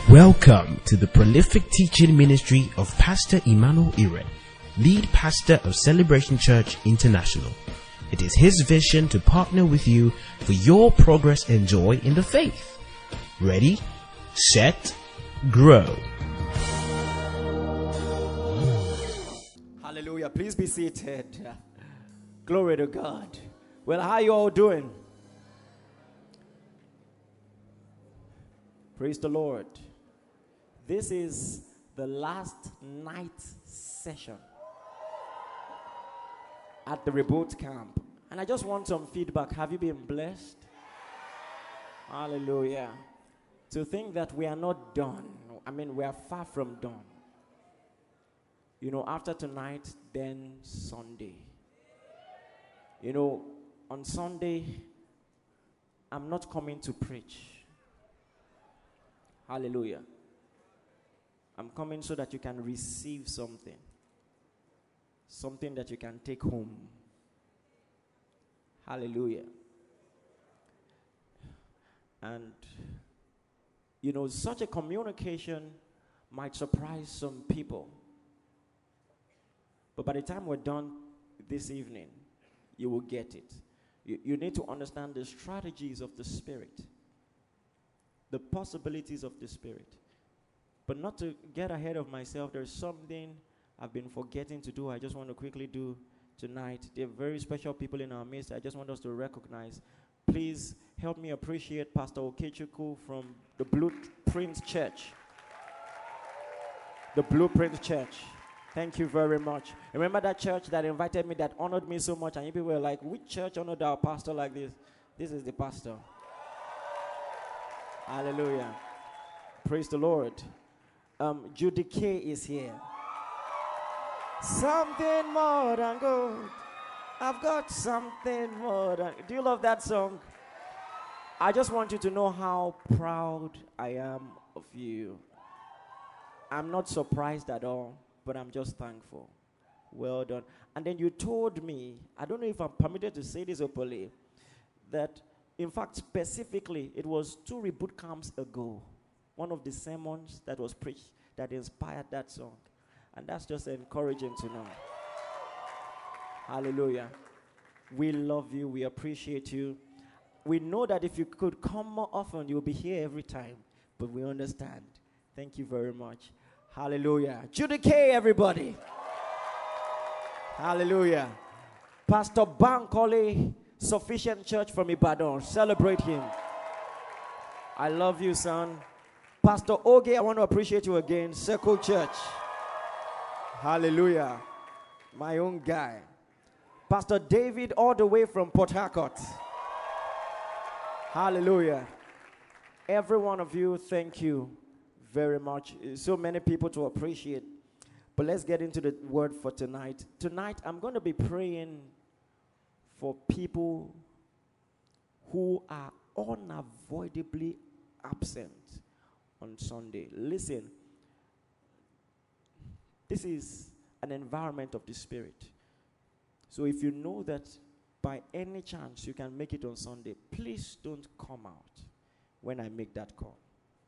Welcome to the prolific teaching ministry of Pastor Emmanuel Ire, lead pastor of Celebration Church International. It is his vision to partner with you for your progress and joy in the faith. Ready, set, grow. Hallelujah. Please be seated. Glory to God. Well, how are you all doing? Praise the Lord. This is the last night session at the Reboot Camp. And I just want some feedback. Have you been blessed? Hallelujah. To think that we are not done. I mean, we are far from done. You know, after tonight, then Sunday. You know, on Sunday, I'm not coming to preach. Hallelujah. I'm coming so that you can receive something. Something that you can take home. Hallelujah. And, you know, such a communication might surprise some people. But by the time we're done this evening, you will get it. You need to understand the strategies of the Spirit. The possibilities of the Spirit. But not to get ahead of myself, there's something I've been forgetting to do. I just want to quickly do tonight. There are very special people in our midst. I just want us to recognize. Please help me appreciate Pastor Okechukwu from the Blueprint Church. The Blueprint Church. Thank you very much. Remember that church that invited me, that honored me so much, and you people were like, which church honored our pastor like this? This is the pastor. Hallelujah. Praise the Lord. Judy K is here. Something more than gold. I've got something more than... Do you love that song? I just want you to know how proud I am of you. I'm not surprised at all, but I'm just thankful. Well done. And then you told me, I don't know if I'm permitted to say this openly, that in fact, specifically, it was 2 reboot camps ago. One of the sermons that was preached that inspired that song. And that's just encouraging to know. Hallelujah. We love you. We appreciate you. We know that if you could come more often, you'll be here every time. But we understand. Thank you very much. Hallelujah. Judy K, everybody. Hallelujah. Pastor Bankole, Sufficient Church from Ibadan. Celebrate him. I love you, son. Pastor Oge, I want to appreciate you again. Circle Church. Hallelujah. My own guy. Pastor David, all the way from Port Harcourt. Hallelujah. Every one of you, thank you very much. So many people to appreciate. But let's get into the word for tonight. Tonight, I'm going to be praying for people who are unavoidably absent on Sunday. Listen, this is an environment of the Spirit. So if you know that by any chance you can make it on Sunday, please don't come out when I make that call.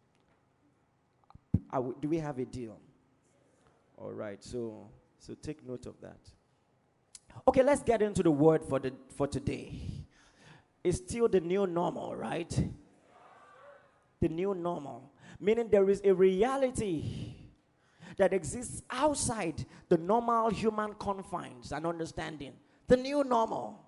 Do we have a deal? All right, so take note of that. Okay, let's get into the word for today. It's still the new normal, right? The new normal. Meaning there is a reality that exists outside the normal human confines and understanding. The new normal.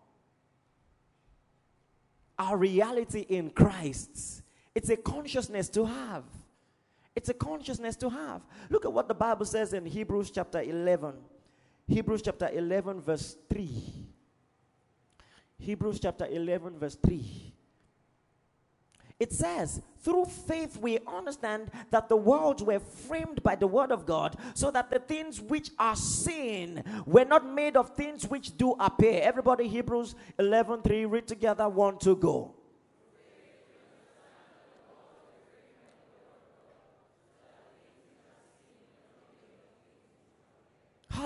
Our reality in Christ. It's a consciousness to have. It's a consciousness to have. Look at what the Bible says in Hebrews chapter 11. Hebrews chapter 11 verse 3. Hebrews chapter 11 verse 3. It says, through faith we understand that the worlds were framed by the word of God, so that the things which are seen were not made of things which do appear. Everybody, Hebrews 11:3, read together, 1, 2, go.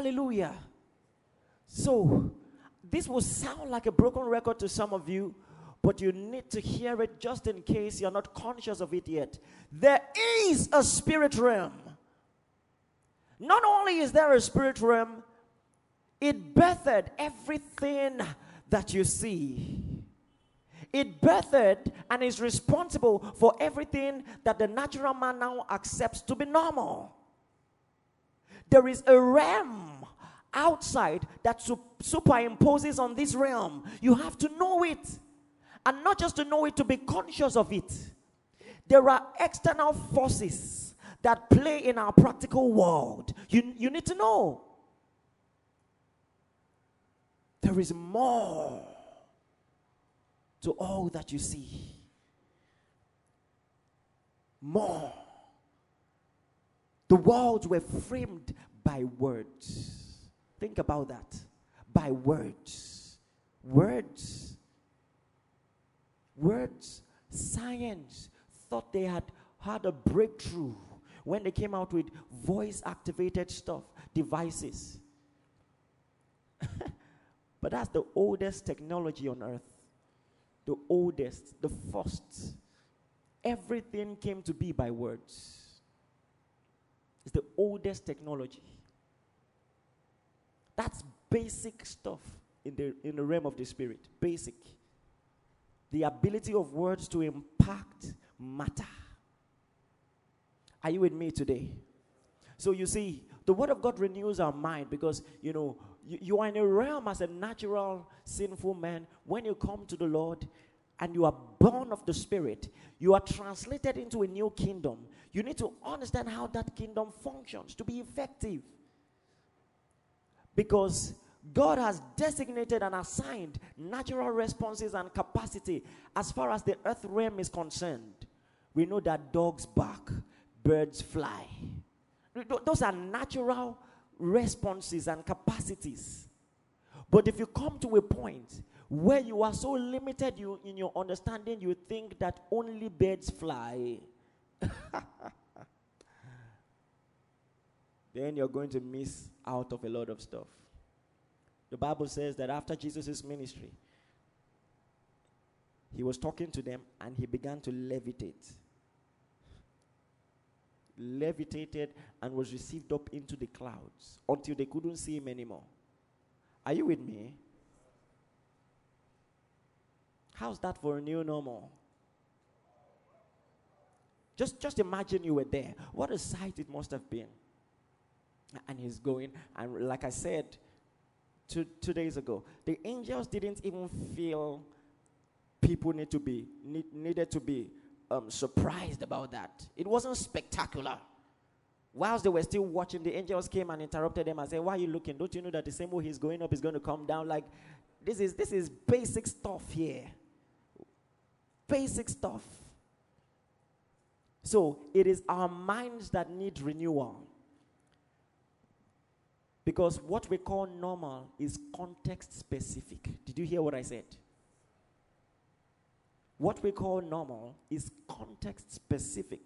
Hallelujah. So, this will sound like a broken record to some of you, but you need to hear it just in case you're not conscious of it yet. There is a spirit realm. Not only is there a spirit realm, it birthed everything that you see. It birthed and is responsible for everything that the natural man now accepts to be normal. There is a realm outside that superimposes on this realm. You have to know it. And not just to know it, to be conscious of it. There are external forces that play in our practical world. You need to know. There is more to all that you see. More. The worlds were framed by words. Think about that. By words. Words. Words. Science thought they had a breakthrough when they came out with voice-activated stuff, devices. But that's the oldest technology on earth. The oldest, the first. Everything came to be by words. It's the oldest technology. That's basic stuff in the realm of the spirit. Basic. The ability of words to impact matter. Are you with me today? So you see, the word of God renews our mind because, you are in a realm as a natural, sinful man. When you come to the Lord and you are born of the Spirit, you are translated into a new kingdom. You need to understand how that kingdom functions to be effective. Because God has designated and assigned natural responses and capacity as far as the earth realm is concerned. We know that dogs bark, birds fly. Those are natural responses and capacities. But if you come to a point where you are so limited in your understanding, you think that only birds fly, then you're going to miss out of a lot of stuff. The Bible says that after Jesus' ministry, he was talking to them and he began to levitate. Levitated and was received up into the clouds until they couldn't see him anymore. Are you with me? How's that for a new normal? Just imagine you were there. What a sight it must have been. And he's going, and like I said 2 days ago, the angels didn't even feel people needed to be surprised about that. It wasn't spectacular. Whilst they were still watching, the angels came and interrupted them and said, "Why are you looking? Don't you know that the same way he's going up is going to come down?" Like, this is basic stuff here. Basic stuff. So it is our minds that need renewal. Because what we call normal is context specific. Did you hear what I said? What we call normal is context specific.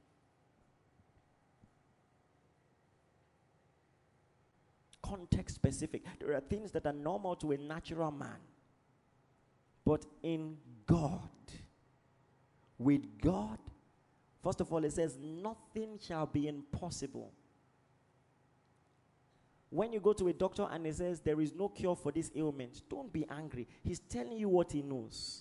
Context specific. There are things that are normal to a natural man. But in God, with God, first of all, it says, nothing shall be impossible. When you go to a doctor and he says, there is no cure for this ailment, don't be angry. He's telling you what he knows.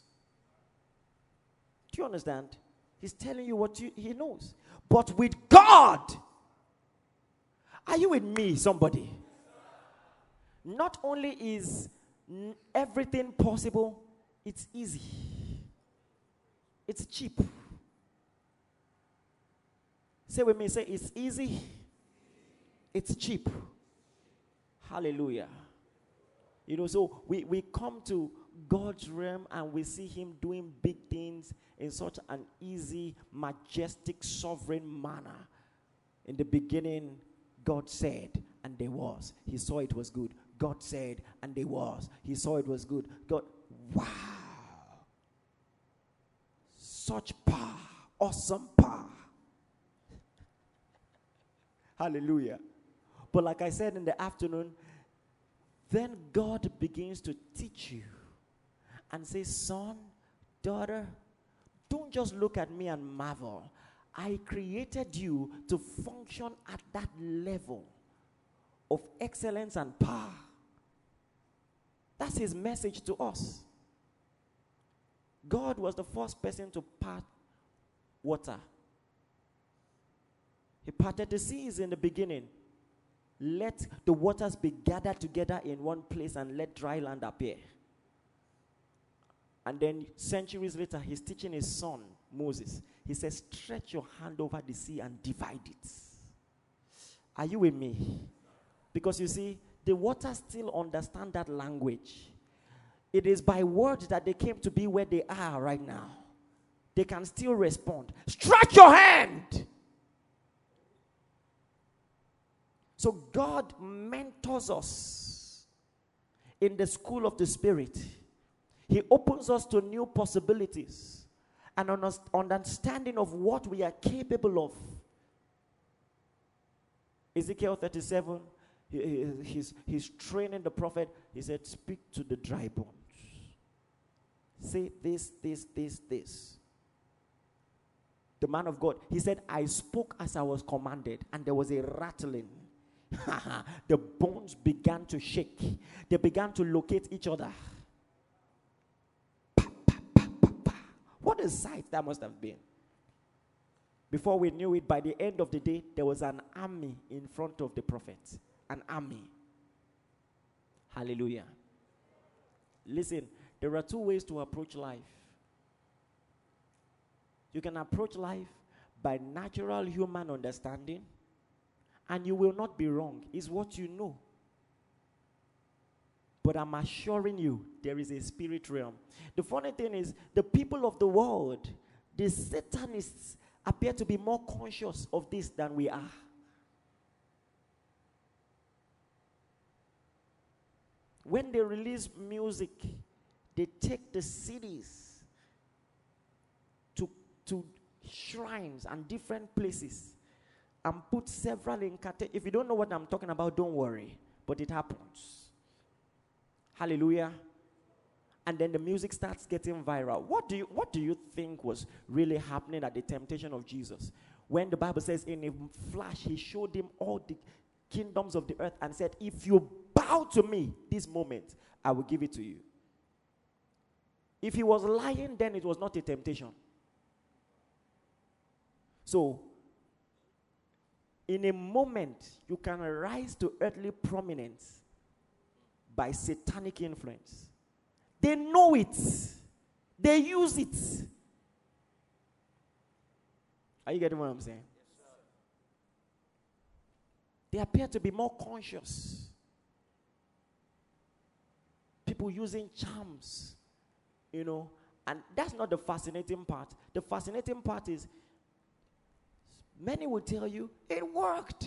Do you understand? He's telling you what he knows. But with God, are you with me, somebody? Not only is everything possible, it's easy. It's cheap. Say with me, say it's easy. It's cheap. Hallelujah. So we come to God's realm and we see him doing big things in such an easy, majestic, sovereign manner. In the beginning, God said, and there was. He saw it was good. God said, and there was. He saw it was good. God, wow. Such power, awesome power. Hallelujah. But like I said in the afternoon, then God begins to teach you and say, son, daughter, don't just look at me and marvel. I created you to function at that level of excellence and power. That's his message to us. God was the first person to part water. He parted the seas in the beginning. Let the waters be gathered together in one place and let dry land appear. And then centuries later, he's teaching his son, Moses. He says, stretch your hand over the sea and divide it. Are you with me? Because you see, the waters still understand that language. It is by word that they came to be where they are right now. They can still respond. Stretch your hand. So God mentors us in the school of the Spirit. He opens us to new possibilities and understanding of what we are capable of. Ezekiel 37, he's training the prophet. He said, speak to the dry bones. Say this. The man of God, he said, I spoke as I was commanded, and there was a rattling. The bones began to shake. They began to locate each other. Pa, pa, pa, pa, pa. What a sight that must have been. Before we knew it, by the end of the day, there was an army in front of the prophet. An army. Hallelujah. Listen, there are two ways to approach life. You can approach life by natural human understanding, and you will not be wrong. It's what you know. But I'm assuring you, there is a spirit realm. The funny thing is, the people of the world, the Satanists, appear to be more conscious of this than we are. When they release music, they take the cities to shrines and different places and put several incantations. If you don't know what I'm talking about, don't worry. But it happens. Hallelujah. And then the music starts getting viral. What do you think was really happening at the temptation of Jesus? When the Bible says in a flash, he showed him all the kingdoms of the earth and said, if you bow to me this moment, I will give it to you. If he was lying, then it was not a temptation. So, in a moment, you can rise to earthly prominence by satanic influence. They know it. They use it. Are you getting what I'm saying? Yes, sir. They appear to be more conscious. People using charms, and that's not the fascinating part. The fascinating part is many will tell you it worked.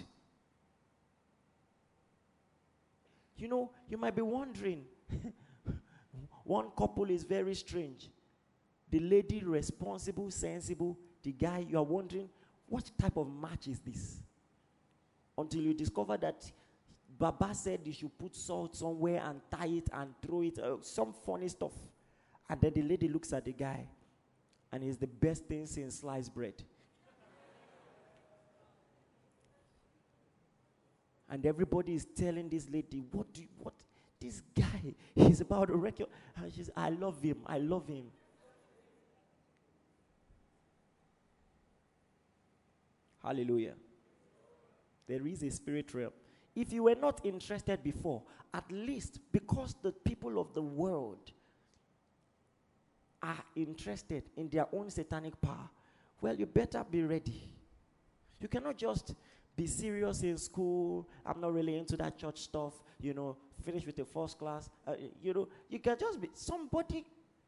You might be wondering. One couple is very strange. The lady responsible, sensible. The guy, you are wondering, what type of match is this? Until you discover that Baba said you should put salt somewhere and tie it and throw it, some funny stuff. And then the lady looks at the guy, and he's the best thing since sliced bread. And everybody is telling this lady, what this guy, he's about to wreck your, and she's, I love him. Hallelujah. There is a spirit realm. If you were not interested before, at least because the people of the world are interested in their own satanic power, well, you better be ready. You cannot just be serious in school. I'm not really into that church stuff. Finish with a first class. You can just be somebody.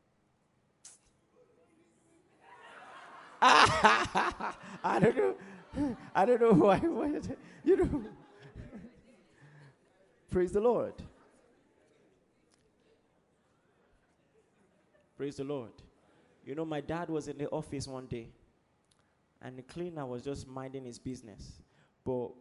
I don't know why. Praise the Lord. Praise the Lord. My dad was in the office one day, and the cleaner was just minding his business. But,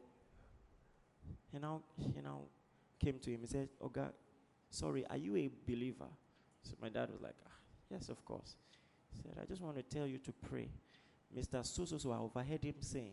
came to him. He said, "Oh God, sorry, are you a believer?" So my dad was like, "Yes, of course." He said, I just want to tell you to pray. Mr. So I overheard him saying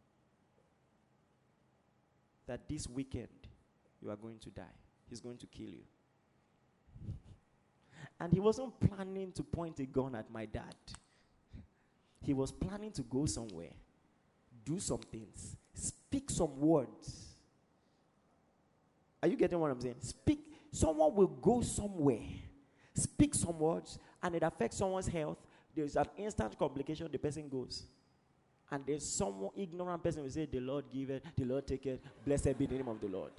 that this weekend you are going to die. He's going to kill you. And he wasn't planning to point a gun at my dad. He was planning to go somewhere, do some things, speak some words. Are you getting what I'm saying? Speak. Someone will go somewhere, speak some words, and it affects someone's health. There's an instant complication, the person goes. And there's some ignorant person who will say, the Lord give it, the Lord take it, blessed be the name of the Lord.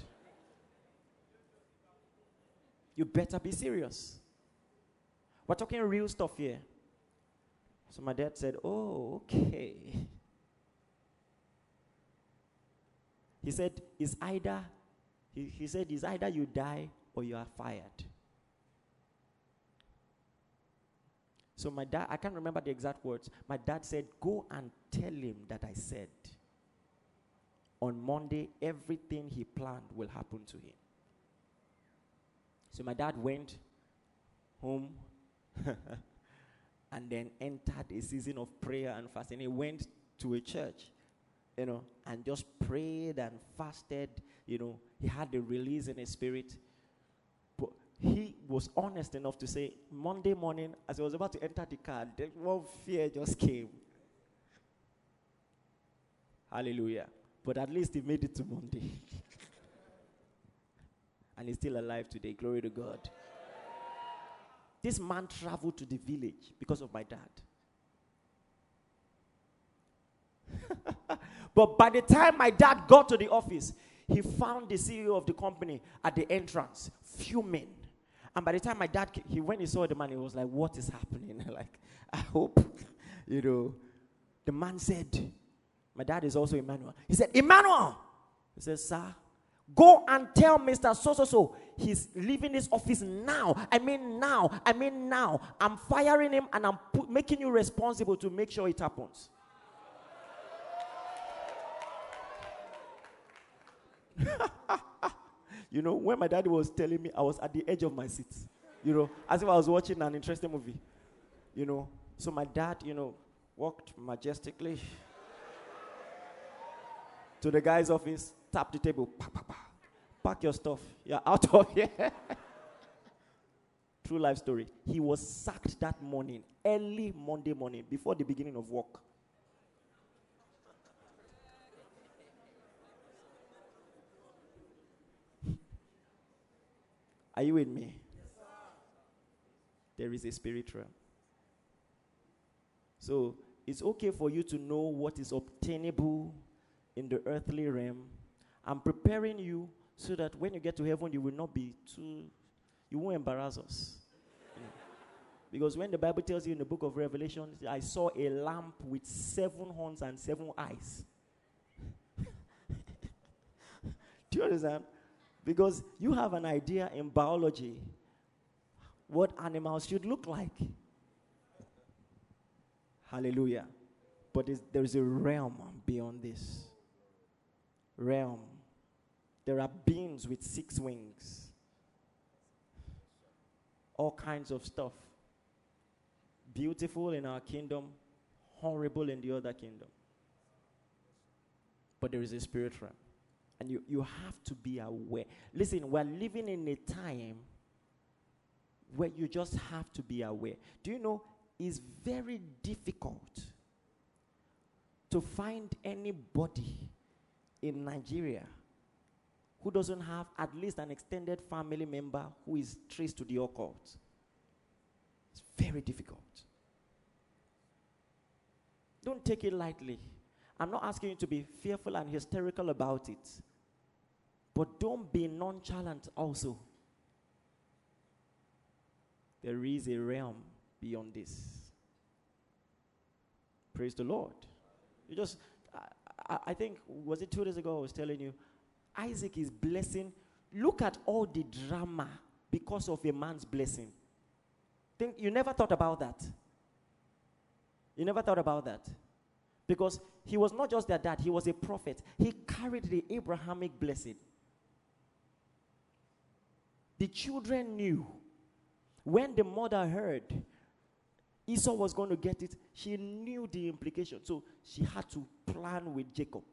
You better be serious. We're talking real stuff here. So my dad said, oh, okay. He said, it's either you die or you are fired. So my dad, I can't remember the exact words. My dad said, go and tell him that I said, on Monday, everything he planned will happen to him. So my dad went home and then entered a season of prayer and fasting. He went to a church, and just prayed and fasted. He had the release in his spirit. But he was honest enough to say, Monday morning, as he was about to enter the car, one fear just came. Hallelujah. But at least he made it to Monday. And he's still alive today. Glory to God. This man traveled to the village because of my dad. But by the time my dad got to the office, he found the CEO of the company at the entrance, fuming. And by the time my dad, when he saw the man, he was like, what is happening? Like, I hope, The man said, my dad is also Emmanuel. He said, Emmanuel! He said, sir, go and tell Mr. So he's leaving this office now. I mean now. I'm firing him and I'm making you responsible to make sure it happens. When my daddy was telling me, I was at the edge of my seat. As if I was watching an interesting movie. So my dad, walked majestically to the guy's office, tapped the table, pack your stuff, you're out of here. True life story. He was sacked that morning, early Monday morning, before the beginning of work. Are you with me? Yes, sir. There is a spirit realm. So it's okay for you to know what is obtainable in the earthly realm. I'm preparing you so that when you get to heaven, you will not be you won't embarrass us. Because when the Bible tells you in the book of Revelation, I saw a lamp with 7 horns and 7 eyes. Do you understand? Because you have an idea in biology what animals should look like. Hallelujah. But there is a realm beyond this. Realm. There are beings with 6 wings. All kinds of stuff. Beautiful in our kingdom, horrible in the other kingdom. But there is a spirit realm. And you have to be aware. Listen, we're living in a time where you just have to be aware. Do you know, it's very difficult to find anybody in Nigeria who doesn't have at least an extended family member who is traced to the occult. It's very difficult. Don't take it lightly. I'm not asking you to be fearful and hysterical about it. But don't be nonchalant also. There is a realm beyond this. Praise the Lord. You just, I think, was it 2 days ago I was telling you, Isaac is blessing. Look at all the drama because of a man's blessing. You never thought about that. You never thought about that. Because he was not just their dad, he was a prophet. He carried the Abrahamic blessing. The children knew. When the mother heard Esau was going to get it. She knew the implication. So she had to plan with Jacob.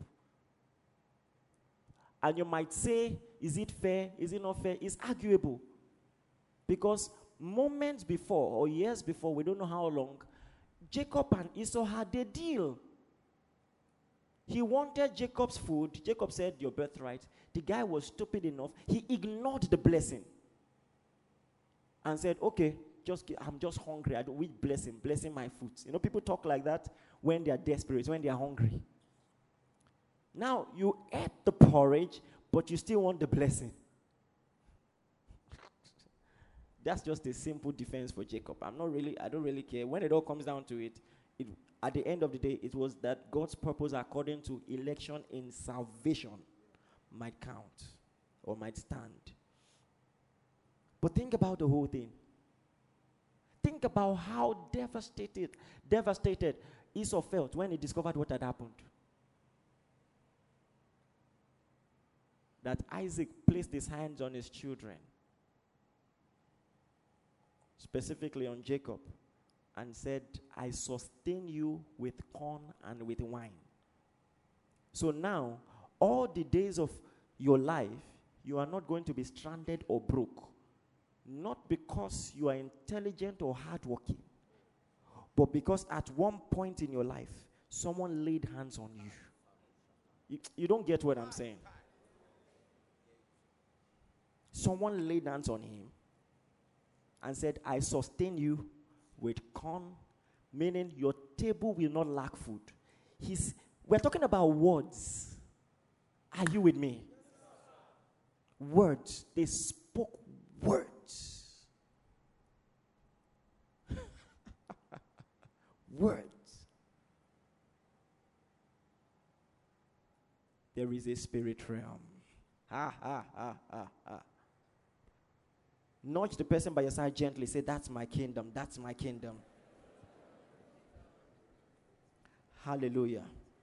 And you might say, is it fair? Is it not fair? It's arguable. Because moments before, or years before, we don't know how long, Jacob and Esau had a deal. He wanted Jacob's food. Jacob said, your birthright. The guy was stupid enough. He ignored the blessing. And said, okay, I'm just hungry. I don't need blessing my food. You know, people talk like that when they are desperate, when they are hungry. Now, you ate the porridge, but you still want the blessing. That's just a simple defense for Jacob. I don't really care. When it all comes down to it, at the end of the day, it was that God's purpose according to election in salvation might count or might stand. But think about the whole thing. Think about how devastated Esau felt when he discovered what had happened. That Isaac placed his hands on his children, specifically on Jacob, and said, I sustain you with corn and with wine. So now, all the days of your life, you are not going to be stranded or broke. Not because you are intelligent or hardworking, but because at one point in your life, someone laid hands on you. You don't get what I'm saying. Someone laid hands on him and said, I sustain you with corn, meaning your table will not lack food. We're talking about words. Are you with me? Words. They spoke words. Words. There is a spirit realm. Nudge the person by your side gently. Say, that's my kingdom. That's my kingdom. Hallelujah.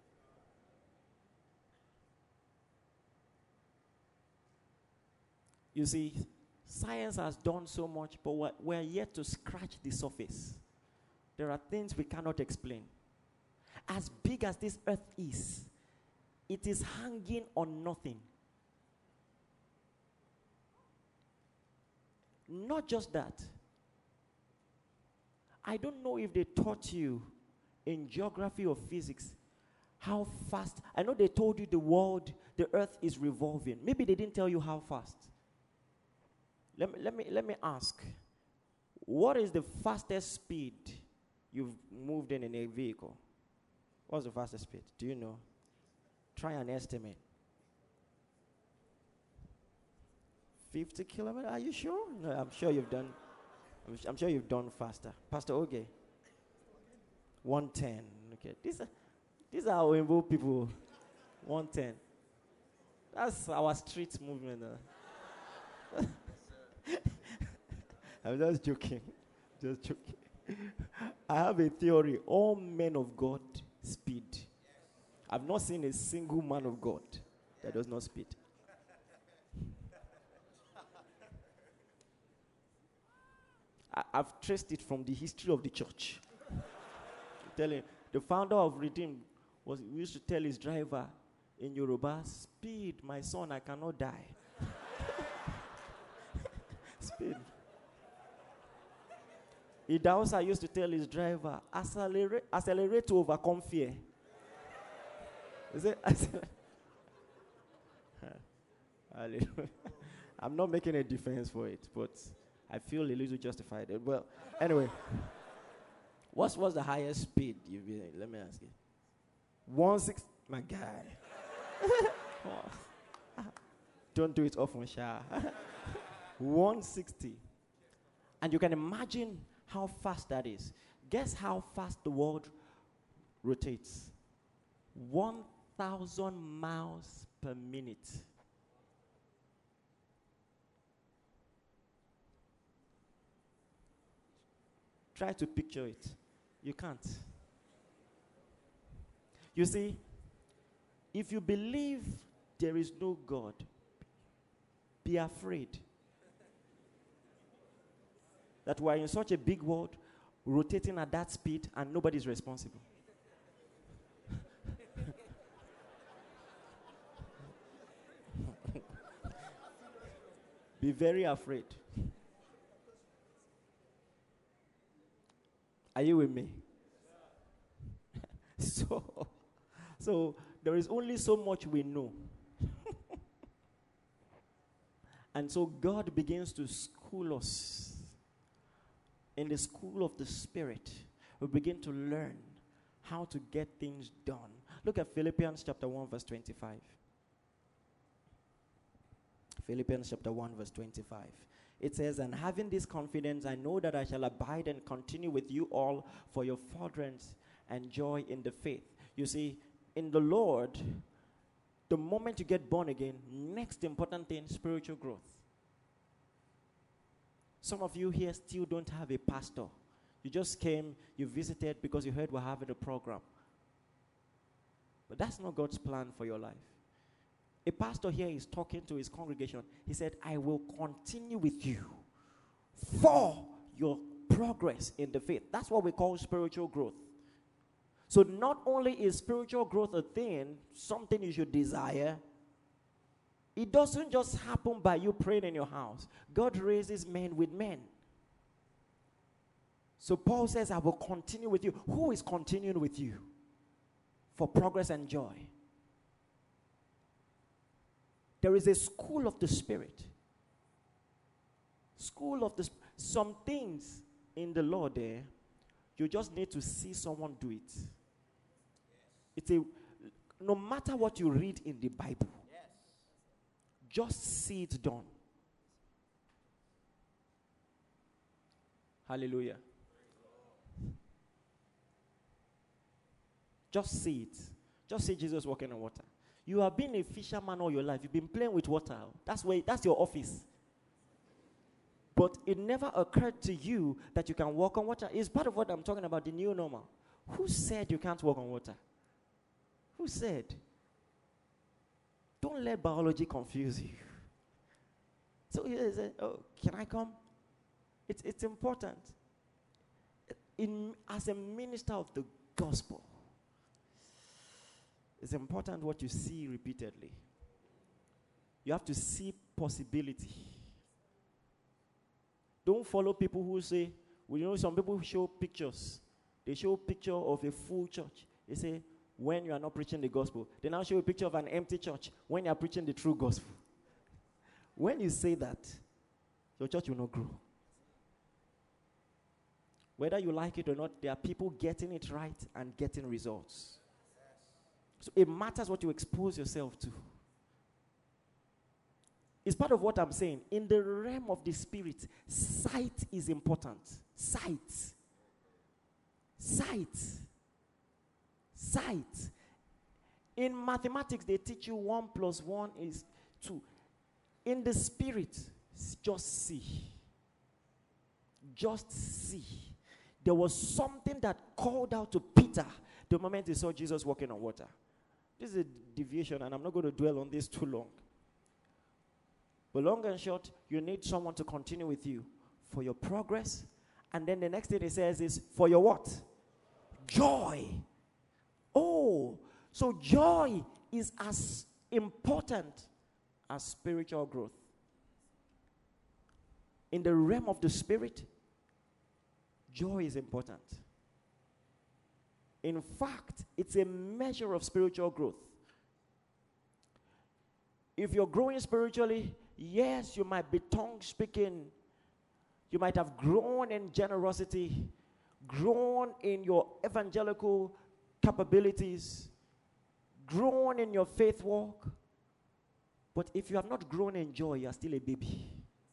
You see, science has done so much, but we're yet to scratch the surface. There are things we cannot explain. As big as this earth is, it is hanging on nothing. Not just that. I don't know if they taught you in geography or physics how fast. I know they told you the earth is revolving. Maybe they didn't tell you how fast. Let me ask. What is the fastest speed you've moved in a vehicle? What's the fastest speed? Do you know? Try an estimate. 50 kilometers? Are you sure? No, I'm sure you've done. I'm sure you've done faster. Pastor Oge. 110. Okay. These are Oimbo people. 110. That's our street movement. I'm just joking. Just joking. I have a theory. All men of God speed. I've not seen a single man of God that does not speed. I've traced it from the history of the church. I'm telling you, the founder of Redeem used to tell his driver in Yoruba, speed, my son, I cannot die. Speed. Idausa used to tell his driver, accelerate to overcome fear. Is it? I'm not making a defense for it, but I feel a little justified. Well, anyway, what's the highest speed you've been? Let me ask you. 160, my guy. Don't do it often, Sha. 160. And you can imagine how fast that is. Guess how fast the world rotates? 1,000 miles per minute. Try to picture it. You can't. You see, if you believe there is no God, be afraid that we are in such a big world. rotating at that speed and nobody's responsible. Be very afraid. Are you with me? So there is only so much we know. And so God begins to school us. In the school of the Spirit, we begin to learn how to get things done. Look at Philippians chapter 1 verse 25. Philippians chapter 1 verse 25. It says, and having this confidence, I know that I shall abide and continue with you all for your furtherance and joy in the faith. You see, in the Lord, the moment you get born again, next important thing, spiritual growth. Some of you here still don't have a pastor. You just came, you visited because you heard we're having a program. But that's not God's plan for your life. A pastor here is talking to his congregation. He said, I will continue with you for your progress in the faith. That's what we call spiritual growth. So not only is spiritual growth a thing, something you should desire, it doesn't just happen by you praying in your house. God raises men with men. So Paul says, I will continue with you. Who is continuing with you? For progress and joy. There is a school of the Spirit. School of the some things in the Lord there, you just need to see someone do it. It's no matter what you read in the Bible, just see it done. Hallelujah. Just see it. Just see Jesus walking on water. You have been a fisherman all your life. You've been playing with water. That's your office. But it never occurred to you that you can walk on water. It's part of what I'm talking about, the new normal. Who said you can't walk on water? Who said? Don't let biology confuse you. So he said, oh, can I come? It's important. As a minister of the gospel, it's important what you see repeatedly. You have to see possibility. Don't follow people who say, well, you know, some people show pictures. They show a picture of a full church. They say, when you are not preaching the gospel. They now show a picture of an empty church when you are preaching the true gospel. When you say that, your church will not grow. Whether you like it or not, there are people getting it right and getting results. So it matters what you expose yourself to. It's part of what I'm saying. In the realm of the spirit, sight is important. Sight. In mathematics, they teach you 1 + 1 is 2. In the spirit, just see. Just see. There was something that called out to Peter the moment he saw Jesus walking on water. This is a deviation, and I'm not going to dwell on this too long. But long and short, you need someone to continue with you for your progress. And then the next thing he says is, for your what? Joy. Oh, so joy is as important as spiritual growth. In the realm of the spirit, joy is important. In fact, it's a measure of spiritual growth. If you're growing spiritually, yes, you might be tongue speaking. You might have grown in generosity, grown in your evangelical capabilities, grown in your faith walk. But if you have not grown in joy, you are still a baby.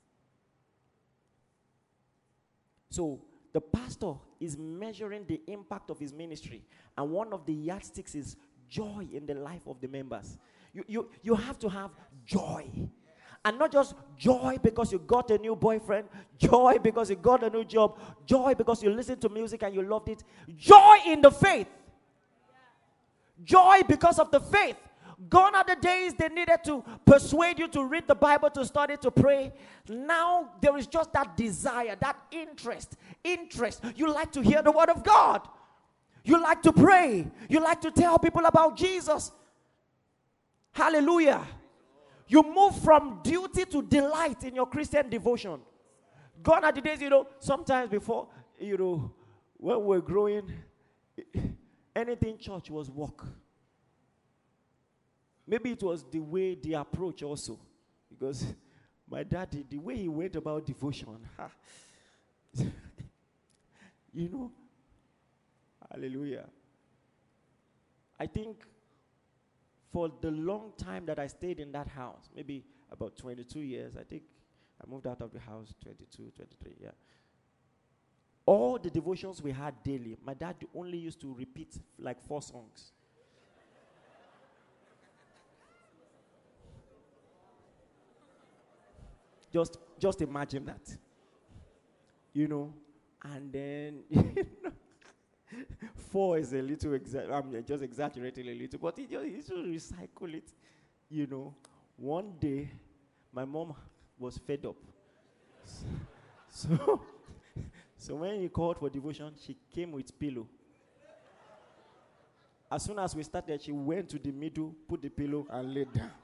So the pastor is measuring the impact of his ministry. And one of the yardsticks is joy in the life of the members. You have to have joy. And not just joy because you got a new boyfriend, joy because you got a new job, joy because you listened to music and you loved it. Joy in the faith. Joy because of the faith. Gone are the days they needed to persuade you to read the Bible, to study, to pray. Now there is just that desire, that interest. You like to hear the word of God. You like to pray. You like to tell people about Jesus. Hallelujah. You move from duty to delight in your Christian devotion. Gone are the days, sometimes before, when we were growing, anything church was work. Maybe it was the approach also. Because my daddy, the way he went about devotion, hallelujah. I think for the long time that I stayed in that house, maybe about 22 years, I think I moved out of the house 22, 23, yeah. All the devotions we had daily, my dad only used to repeat like 4 songs. Just imagine that. And then 4 is a little I'm just exaggerating a little, but he just recycle it. One day my mom was fed up. So when he called for devotion, she came with pillow. As soon as we started, she went to the middle, put the pillow, and laid down.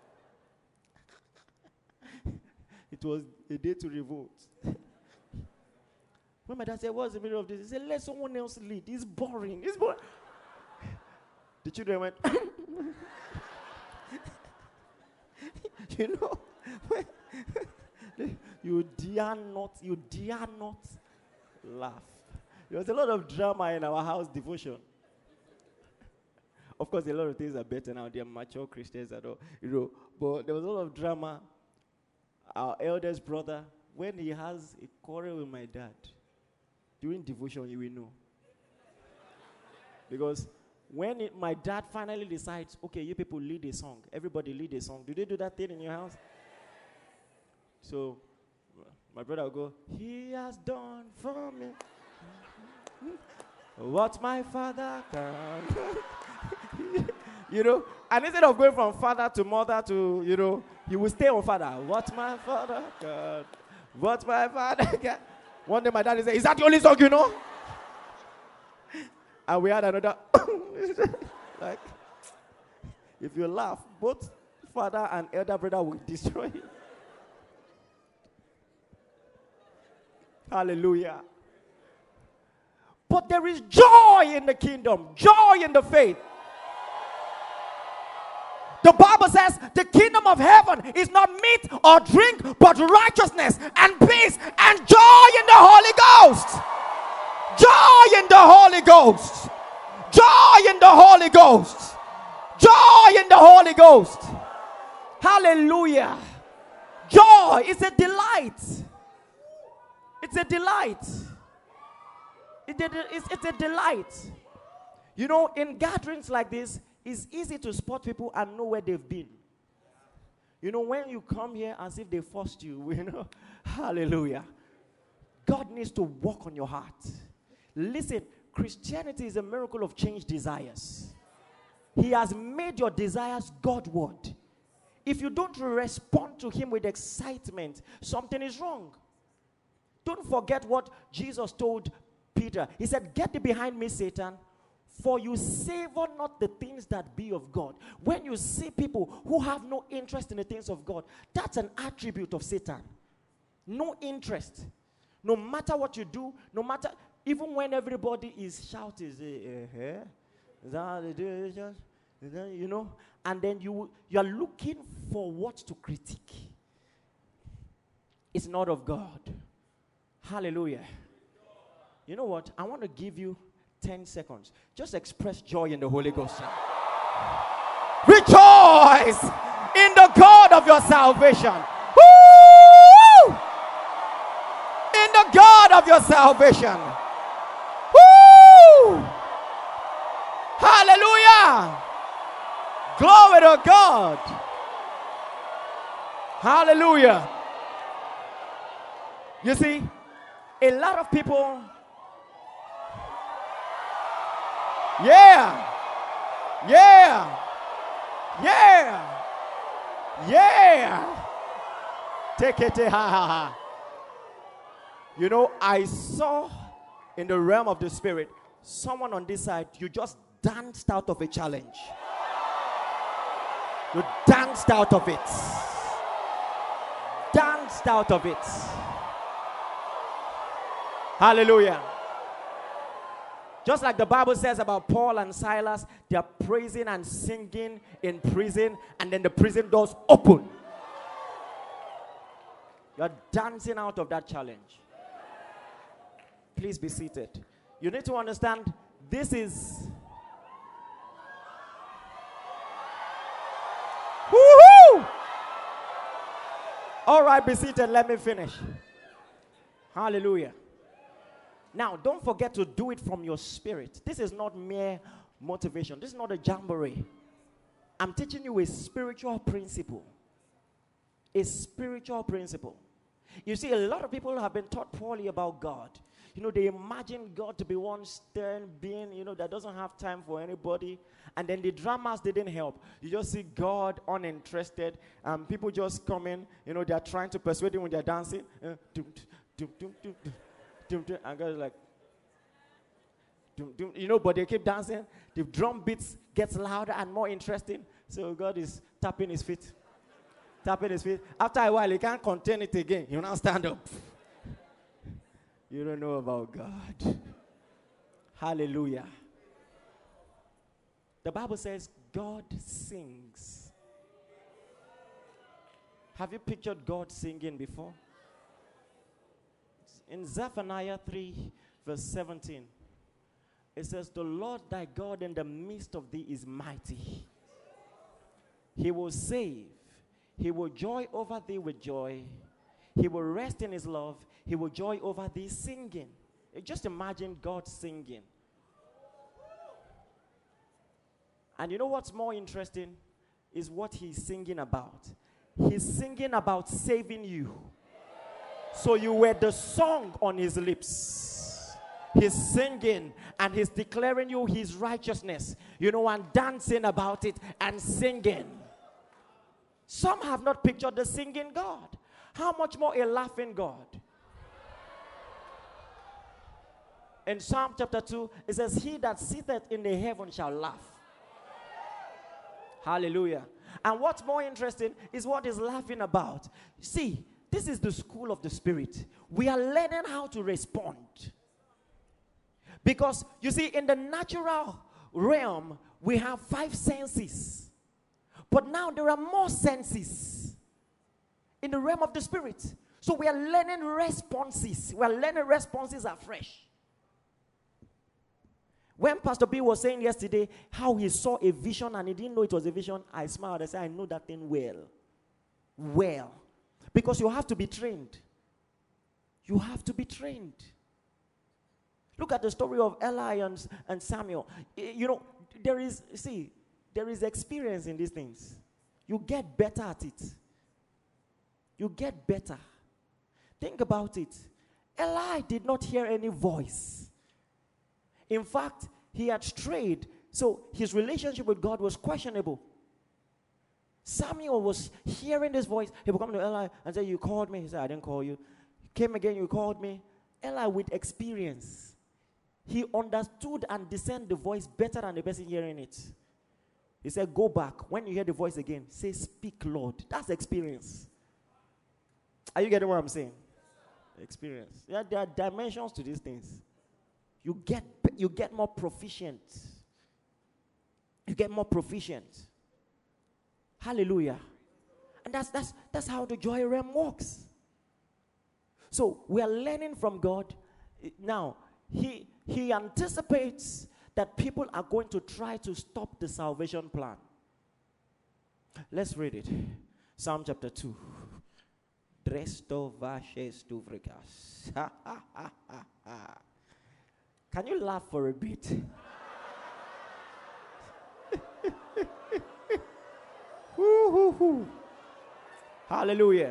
It was a day to revolt. When my dad said, "What's the meaning of this?" He said, "Let someone else lead. It's boring. It's boring." The children went, you dare not laugh. There was a lot of drama in our house devotion. Of course, a lot of things are better now. They are mature Christians and all, but there was a lot of drama. Our eldest brother, when he has a quarrel with my dad, during devotion, you will know. Because when my dad finally decides, okay, you people lead a song, everybody lead a song. Do they do that thing in your house? So my brother will go, "He has done for me what my father can." And instead of going from father to mother to, you will stay on father. What my father can. What my father can. One day my dad said, "Is that the only song you know?" And we had another. Like, if you laugh, both father and elder brother will destroy you. Hallelujah. But there is joy in the kingdom, joy in the faith. The Bible says the kingdom of heaven is not meat or drink, but righteousness and peace and joy in the Holy Ghost. Joy in the Holy Ghost. Joy in the Holy Ghost. Joy in the Holy Ghost. Hallelujah. Joy is a delight. It's a delight. It's a delight. In gatherings like this, it's easy to spot people and know where they've been. When you come here as if they forced you, hallelujah. God needs to work on your heart. Listen, Christianity is a miracle of changed desires. He has made your desires Godward. If you don't respond to him with excitement, something is wrong. Don't forget what Jesus told Peter. He said, "Get thee behind me, Satan, for you savor not the things that be of God." When you see people who have no interest in the things of God, that's an attribute of Satan. No interest. No matter what you do, even when everybody is shouting, and then you are looking for what to critique. It's not of God. Hallelujah. You know what? I want to give you 10 seconds. Just express joy in the Holy Ghost. Rejoice in the God of your salvation. Woo! In the God of your salvation. Woo! Hallelujah. Glory to God. Hallelujah. You see, a lot of people, Yeah. Yeah. Take it. Ha ha ha. You know, I saw in the realm of the spirit, someone on this side, you just danced out of a challenge. You danced out of it. Danced out of it. Hallelujah. Just like the Bible says about Paul and Silas, they are praising and singing in prison, and then the prison doors open. You are dancing out of that challenge. Please be seated. You need to understand this is. Woohoo! All right, be seated. Let me finish. Hallelujah. Now, don't forget to do it from your spirit. This is not mere motivation. This is not a jamboree. I'm teaching you a spiritual principle. A spiritual principle. You see, a lot of people have been taught poorly about God. You know, they imagine God to be one stern being, you know, that doesn't have time for anybody. And then the dramas didn't help. You just see God uninterested. People just come in, you know, they're trying to persuade him when they're dancing. And God is like, you know, but they keep dancing. The drum beats gets louder and more interesting. So God is tapping his feet. Tapping his feet. After a while, he can't contain it again. You now stand up. You don't know about God. Hallelujah. The Bible says God sings. Have you pictured God singing before? In Zephaniah 3, verse 17, it says, "The Lord thy God in the midst of thee is mighty. He will save. He will joy over thee with joy. He will rest in his love. He will joy over thee singing." Just imagine God singing. And you know what's more interesting is what he's singing about. He's singing about saving you. So you were the song on his lips. He's singing and he's declaring you his righteousness, you know, and dancing about it and singing. Some have not pictured the singing God. How much more a laughing God? In Psalm chapter 2, it says, "He that sitteth in the heaven shall laugh." Hallelujah. And what's more interesting is what he's laughing about. See, this is the school of the Spirit. We are learning how to respond. Because, you see, in the natural realm, we have 5 senses. But now there are more senses in the realm of the Spirit. So we are learning responses. We are learning responses afresh. When Pastor B was saying yesterday how he saw a vision and he didn't know it was a vision, I smiled. I said, I know that thing well. Well. Because you have to be trained. You have to be trained. Look at the story of Eli and Samuel. You know, there is experience in these things. You get better at it. You get better. Think about it. Eli did not hear any voice. In fact, he had strayed, so his relationship with God was questionable. Samuel was hearing this voice. He would come to Eli and say, "You called me." He said, "I didn't call you." Came again, "You called me." Eli, with experience, he understood and discerned the voice better than the person hearing it. He said, "Go back. When you hear the voice again, say, 'Speak, Lord.'" That's experience. Are you getting what I'm saying? Experience. Yeah, there are dimensions to these things. You get more proficient. You get more proficient. Hallelujah. And that's how the joy realm works. So we are learning from God. Now, he anticipates that people are going to try to stop the salvation plan. Let's read it. Psalm chapter 2. Dresto vashes tuvrikas. Can you laugh for a bit? Hallelujah.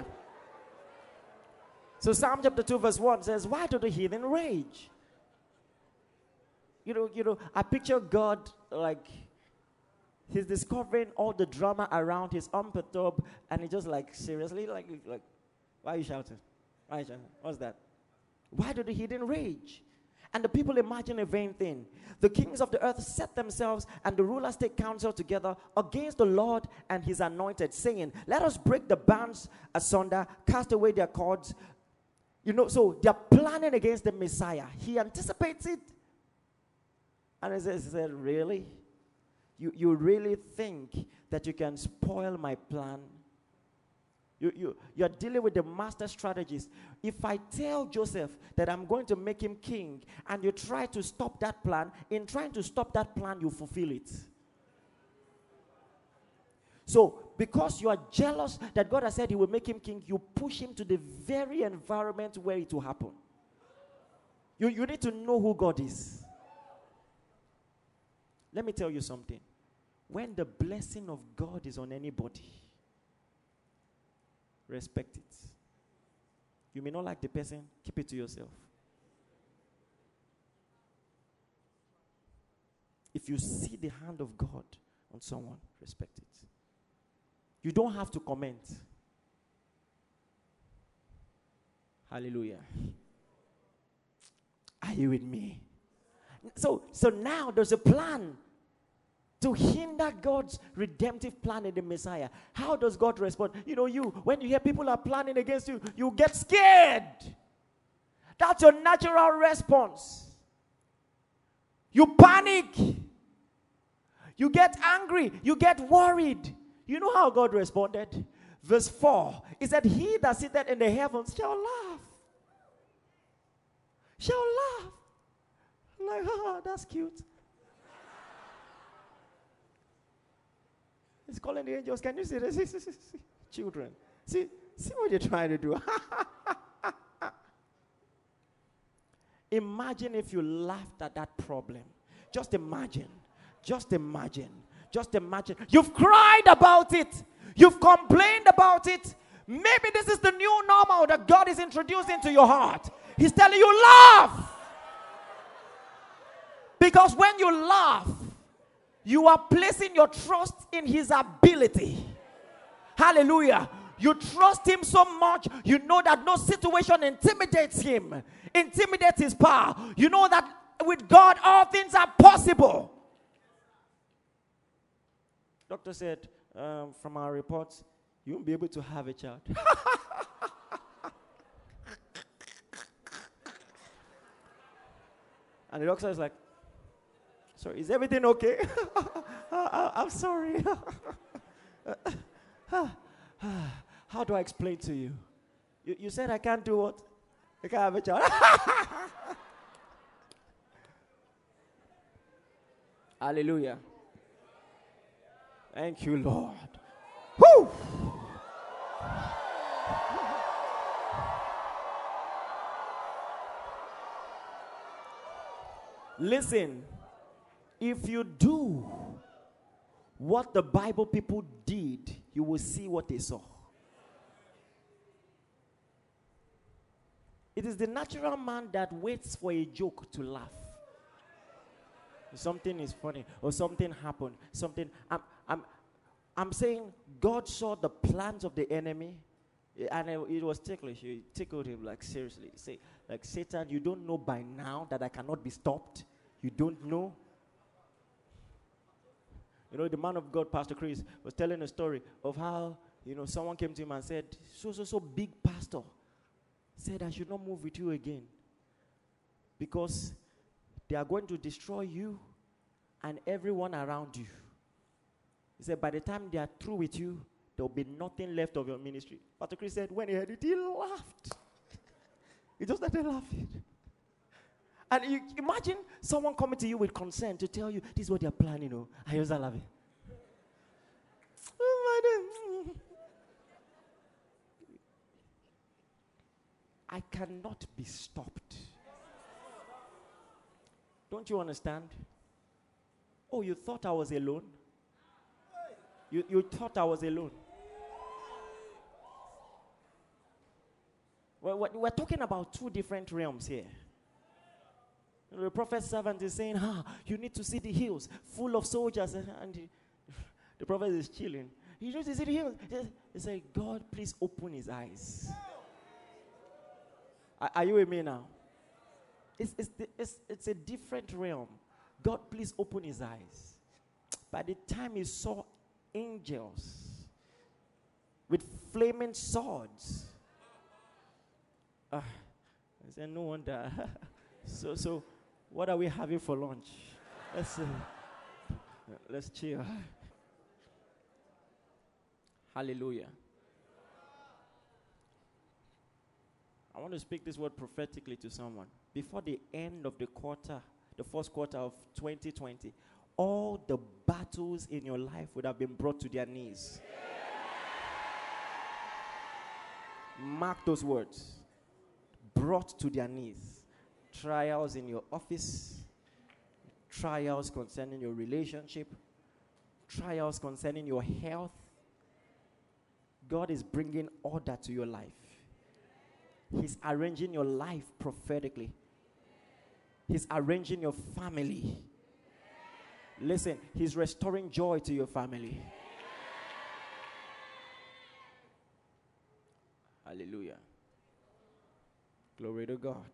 So Psalm chapter 2 verse 1 says, "Why do the heathen rage?" You know, I picture God like He's discovering all the drama around. He's unperturbed, and he just like, seriously, like, why are you shouting? Why are you shouting? What's that? Why did he didn't rage? And the people imagine a vain thing. The kings of the earth set themselves, and the rulers take counsel together against the Lord and his anointed, saying, let us break the bands asunder, cast away their cords. You know, so they're planning against the Messiah. He anticipates it. And he said, really? You really think that you can spoil my plan? You're dealing with the master strategist. If I tell Joseph that I'm going to make him king, and you try to stop that plan, in trying to stop that plan, you fulfill it. So, because you are jealous that God has said he will make him king, you push him to the very environment where it will happen. You need to know who God is. Let me tell you something. When the blessing of God is on anybody, respect it. You may not like the person, keep it to yourself. If you see the hand of God on someone, respect it. You don't have to comment. Hallelujah. Are you with me? So now there's a plan to hinder God's redemptive plan in the Messiah. How does God respond? You know, when you hear people are planning against you, you get scared. That's your natural response. You panic. You get angry. You get worried. You know how God responded? Verse 4. He said, he that sitteth in the heavens shall laugh. Shall laugh. Like, oh, that's cute. He's calling the angels. Can you see this? See. Children. See what you're trying to do. Imagine if you laughed at that problem. Just imagine. Just imagine. Just imagine. You've cried about it. You've complained about it. Maybe this is the new normal that God is introducing to your heart. He's telling you, laugh. Because when you laugh, you are placing your trust in his ability. Hallelujah. You trust him so much, you know that no situation intimidates him, intimidates his power. You know that with God, all things are possible. Doctor said, from our reports, you won't be able to have a child. And the doctor is like, sorry, is everything okay? I'm sorry. How do I explain to you? You said I can't do what? I can't have a child. Hallelujah. Thank you, Lord. Woo! Listen, if you do what the Bible people did, you will see what they saw. It is the natural man that waits for a joke to laugh. Something is funny or something happened. I'm saying God saw the plans of the enemy, and it was ticklish. It tickled him, like, seriously. Say, like, Satan, you don't know by now that I cannot be stopped? You don't know? You know, the man of God, Pastor Chris, was telling a story of how, someone came to him and said, so big pastor said, I should not move with you again because they are going to destroy you and everyone around you. He said, by the time they are through with you, there will be nothing left of your ministry. Pastor Chris said, when he heard it, he laughed. He just started laughing. And you imagine someone coming to you with consent to tell you, this is what they're planning, and you're just laughing. I cannot be stopped. Don't you understand? Oh, you thought I was alone? You thought I was alone? We're talking about two different realms here. The prophet's servant is saying, you need to see the hills full of soldiers. And The prophet is chilling. He just is it healed? He said, God, please open his eyes. Are you with me now? It's a different realm. God, please open his eyes. By the time he saw angels with flaming swords, I said, no wonder. So, what are we having for lunch? Let's chill. Hallelujah. I want to speak this word prophetically to someone. Before the end of the first quarter of 2020, all the battles in your life would have been brought to their knees. Mark those words. Brought to their knees. Trials in your office, trials concerning your relationship, trials concerning your health. God is bringing order to your life. He's arranging your life prophetically. He's arranging your family. Listen, he's restoring joy to your family. Hallelujah. Glory to God.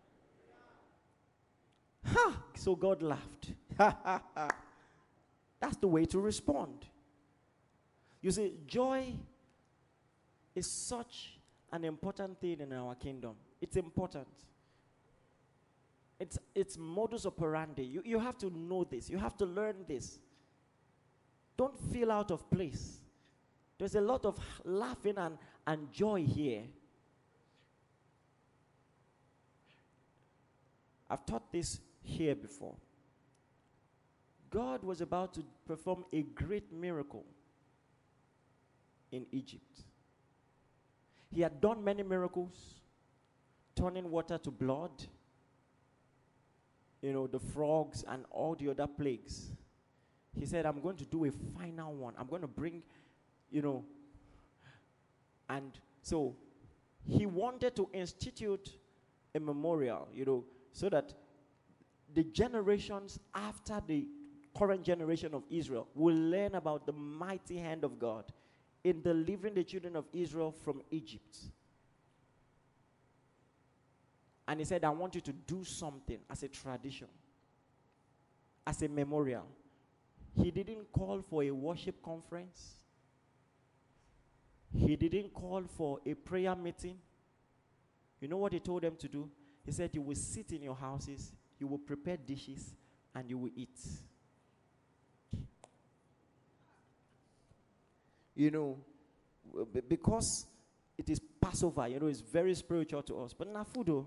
Ha! So God laughed. That's the way to respond. You see, joy is such an important thing in our kingdom. It's important. It's modus operandi. You have to know this. You have to learn this. Don't feel out of place. There's a lot of laughing and joy here. I've taught this here before. God was about to perform a great miracle in Egypt. He had done many miracles, turning water to blood, the frogs and all the other plagues. He said, I'm going to do a final one. I'm going to bring, and so he wanted to institute a memorial, so that the generations after the current generation of Israel will learn about the mighty hand of God in delivering the children of Israel from Egypt. And he said, I want you to do something as a tradition, as a memorial. He didn't call for a worship conference. He didn't call for a prayer meeting. You know what he told them to do? He said, you will sit in your houses, you will prepare dishes, and you will eat. Because it is Passover, it's very spiritual to us. But na food,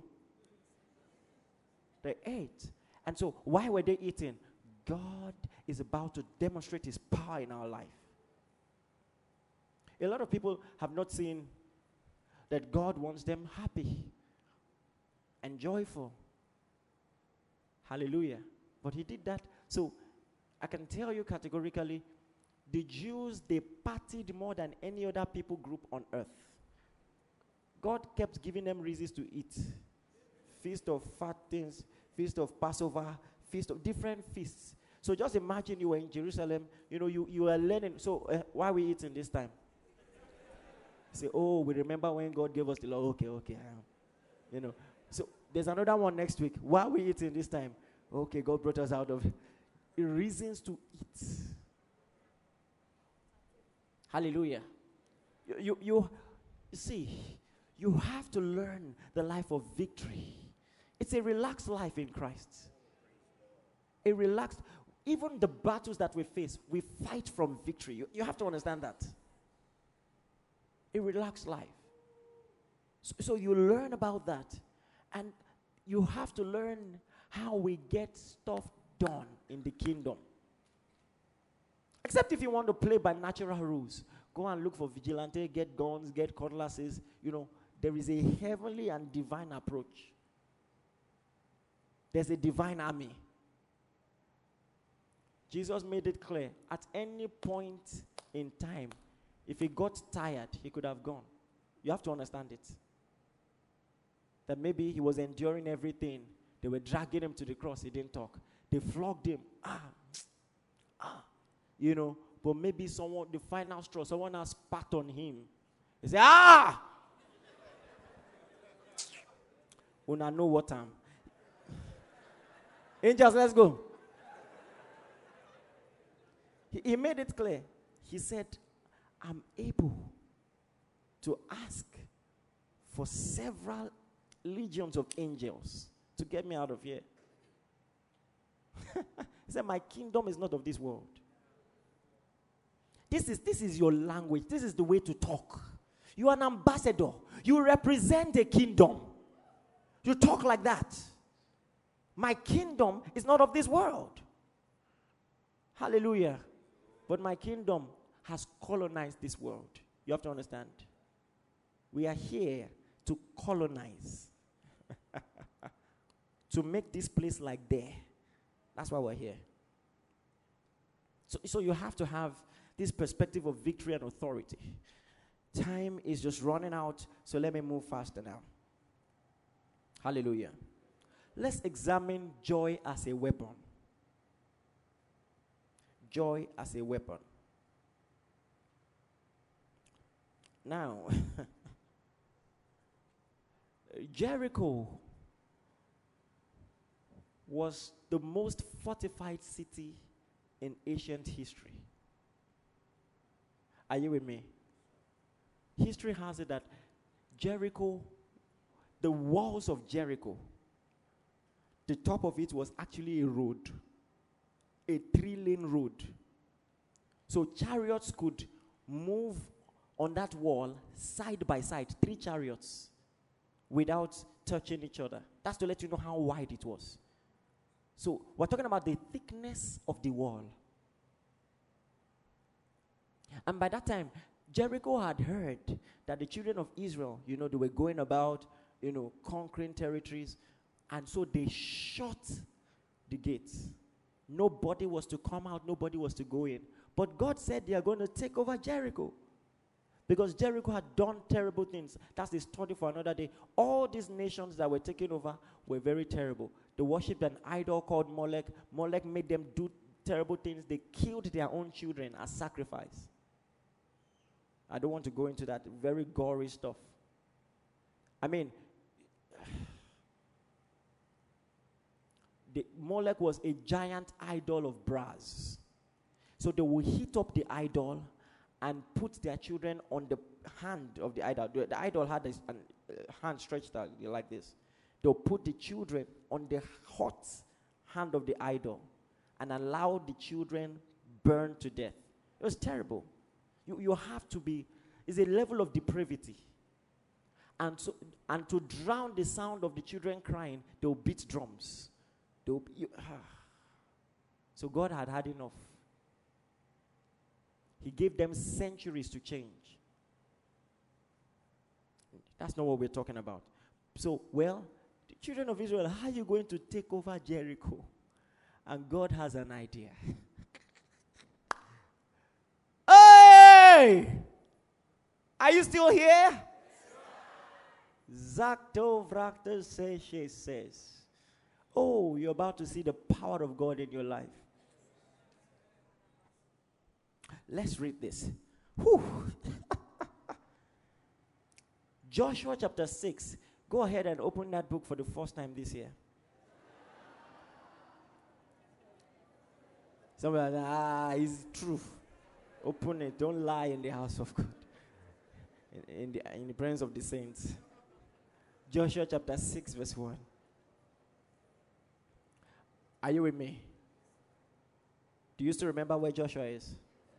they ate. And so, why were they eating? God is about to demonstrate his power in our life. A lot of people have not seen that God wants them happy and joyful. Hallelujah. But he did that. So, I can tell you categorically, the Jews, they partied more than any other people group on earth. God kept giving them reasons to eat. Feast of fat things, feast of Passover, feast of different feasts. So just imagine you were in Jerusalem, you were learning. So why are we eating this time? Say, oh, we remember when God gave us the law. Okay. So there's another one next week. Why are we eating this time? Okay, God brought us out of reasons to eat. Hallelujah. You see, you have to learn the life of victory. It's a relaxed life in Christ. A relaxed, even the battles that we face, we fight from victory. You have to understand that. A relaxed life. So you learn about that. And you have to learn how we get stuff done in the kingdom. Except if you want to play by natural rules. Go and look for vigilante, get guns, get cutlasses. There is a heavenly and divine approach. There's a divine army. Jesus made it clear, at any point in time, if he got tired, he could have gone. You have to understand it. That maybe he was enduring everything. They were dragging him to the cross. He didn't talk. They flogged him. but maybe someone, the final straw, someone has spat on him. He say, ah! Una know what time. Angels, let's go. He made it clear. He said, I'm able to ask for several legions of angels to get me out of here. He said, my kingdom is not of this world. This is your language. This is the way to talk. You are an ambassador. You represent a kingdom. You talk like that. My kingdom is not of this world. Hallelujah. But my kingdom has colonized this world. You have to understand. We are here to colonize. To make this place like there. That's why we're here. So you have to have this perspective of victory and authority. Time is just running out, so let me move faster now. Hallelujah. Let's examine joy as a weapon. Joy as a weapon. Now, Jericho was the most fortified city in ancient history. Are you with me? History has it that Jericho, the walls of Jericho, the top of it was actually a road, a 3-lane road. So chariots could move on that wall side by side, 3 chariots, without touching each other. That's to let you know how wide it was. So we're talking about the thickness of the wall. And by that time, Jericho had heard that the children of Israel, they were going about, conquering territories. And so they shut the gates. Nobody was to come out. Nobody was to go in. But God said they are going to take over Jericho. Because Jericho had done terrible things. That's the story for another day. All these nations that were taken over were very terrible. They worshipped an idol called Molech. Molech made them do terrible things. They killed their own children as sacrifice. I don't want to go into that very gory stuff. I mean, Molech was a giant idol of brass. So they would heat up the idol and put their children on the hand of the idol. The idol had a hand stretched out like this. They'll put the children on the hot hand of the idol and allow the children burn to death. It was terrible. You have to be, it's a level of depravity. And to drown the sound of the children crying, they'll beat drums. So God had had enough. He gave them centuries to change. That's not what we're talking about. So, the children of Israel, how are you going to take over Jericho? And God has an idea. Hey! Are you still here? Zakto Vrakta says, oh, you're about to see the power of God in your life. Let's read this. Joshua chapter 6. Go ahead and open that book for the first time this year. Somebody like, it's true. Open it. Don't lie in the house of God. In the presence of the saints. Joshua chapter 6 verse 1. Are you with me? Do you still remember where Joshua is?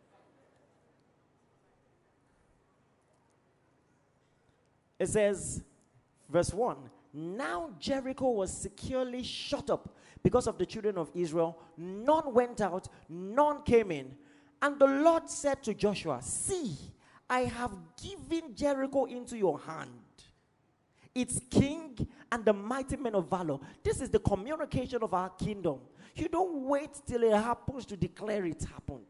It says, verse 1, now Jericho was securely shut up because of the children of Israel. None went out, none came in. And the Lord said to Joshua, see, I have given Jericho into your hand, its king and the mighty men of valor. This is the communication of our kingdom. You don't wait till it happens to declare it happened.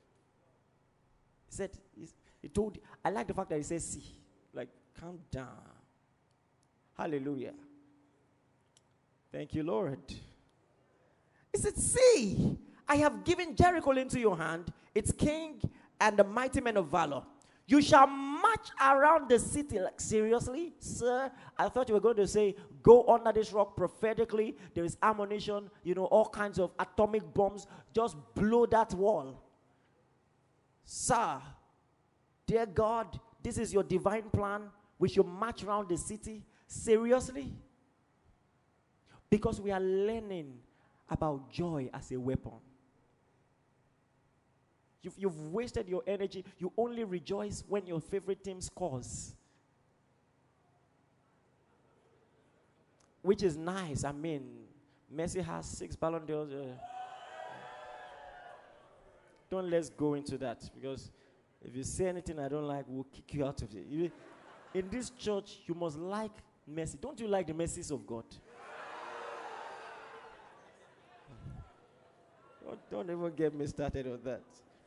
He said, I like the fact that he says, see, like, calm down. Hallelujah. Thank you, Lord. He said, see, I have given Jericho into your hand, its king and the mighty men of valor. You shall march around the city. Like, seriously, sir? I thought you were going to say, go under this rock prophetically. There is ammunition, all kinds of atomic bombs. Just blow that wall. Sir, dear God, this is your divine plan. We should march around the city. Seriously? Because we are learning about joy as a weapon. You've wasted your energy. You only rejoice when your favorite team scores. Which is nice. I mean, Messi has 6 Ballon d'Ors. Don't let's go into that, because if you say anything I don't like, we'll kick you out of it. In this church, you must like Messi. Don't you like the mercies of God? Don't even get me started on that.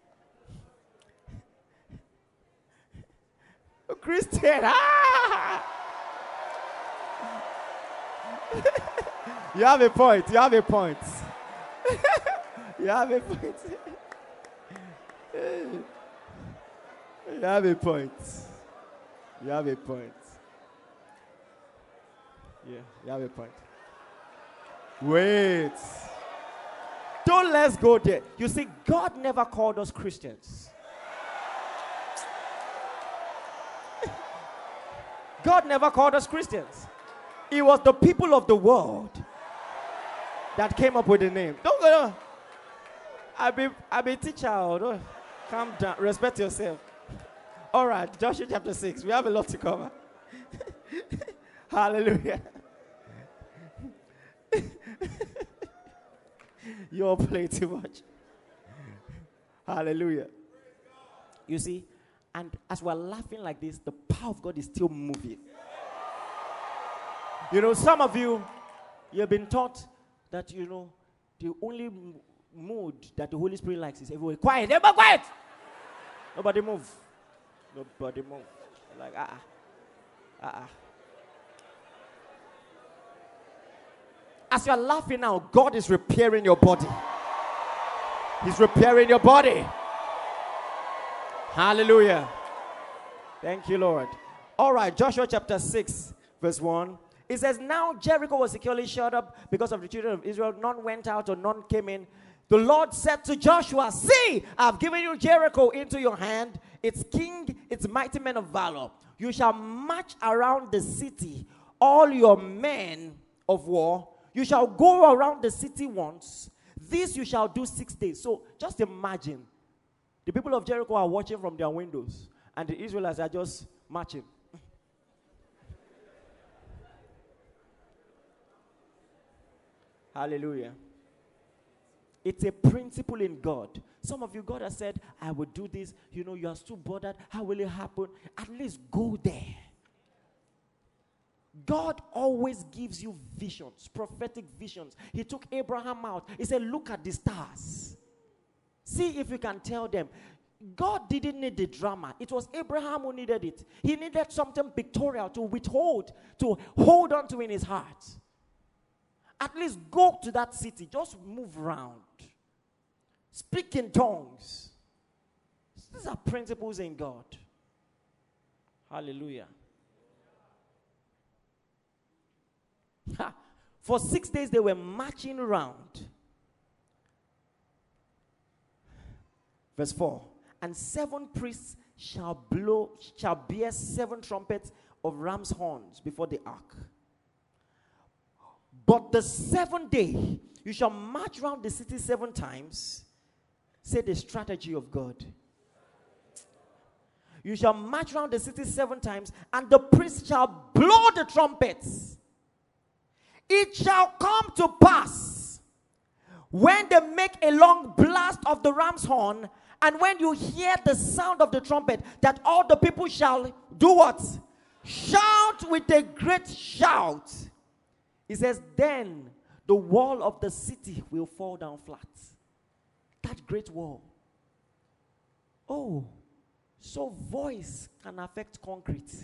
Christian, You have a point. You have a point. You have a point. You have a point. You have a point. Yeah, you have a point. Wait. Don't let's go there. You see, God never called us Christians. God never called us Christians. It was the people of the world that came up with the name. Don't go. I be teacher. Calm down. Respect yourself. All right, Joshua chapter 6. We have a lot to cover. Hallelujah. You all play too much. Hallelujah. You see, and as we're laughing like this, the power of God is still moving. Some of you've been taught that, the only mood that the Holy Spirit likes is everywhere quiet. Everybody quiet. Nobody move. Nobody move. Like, As you're laughing now, God is repairing your body. He's repairing your body. Hallelujah. Thank you, Lord. All right, Joshua chapter 6, verse 1. It says, now Jericho was securely shut up because of the children of Israel. None went out or none came in. The Lord said to Joshua, see, I've given you Jericho into your hand, its king, its mighty men of valor. You shall march around the city, all your men of war. You shall go around the city once. This you shall do 6 days. So just imagine. The people of Jericho are watching from their windows, and the Israelites are just marching. Hallelujah. It's a principle in God. Some of you, God has said, I will do this. You are still bothered. How will it happen? At least go there. God always gives you visions, prophetic visions. He took Abraham out. He said, look at the stars. See if you can tell them. God didn't need the drama. It was Abraham who needed it. He needed something pictorial to hold on to in his heart. At least go to that city. Just move around. Speak in tongues. These are principles in God. Hallelujah. For 6 days they were marching around. Verse 4. And 7 priests shall bear 7 trumpets of ram's horns before the ark. But the 7th day you shall march around the city 7 times. Say the strategy of God. You shall march around the city 7 times, and the priests shall blow the trumpets. It shall come to pass when they make a long blast of the ram's horn, and when you hear the sound of the trumpet, that all the people shall do what? Shout with a great shout. It says, then the wall of the city will fall down flat. That great wall. Oh, so voice can affect concrete.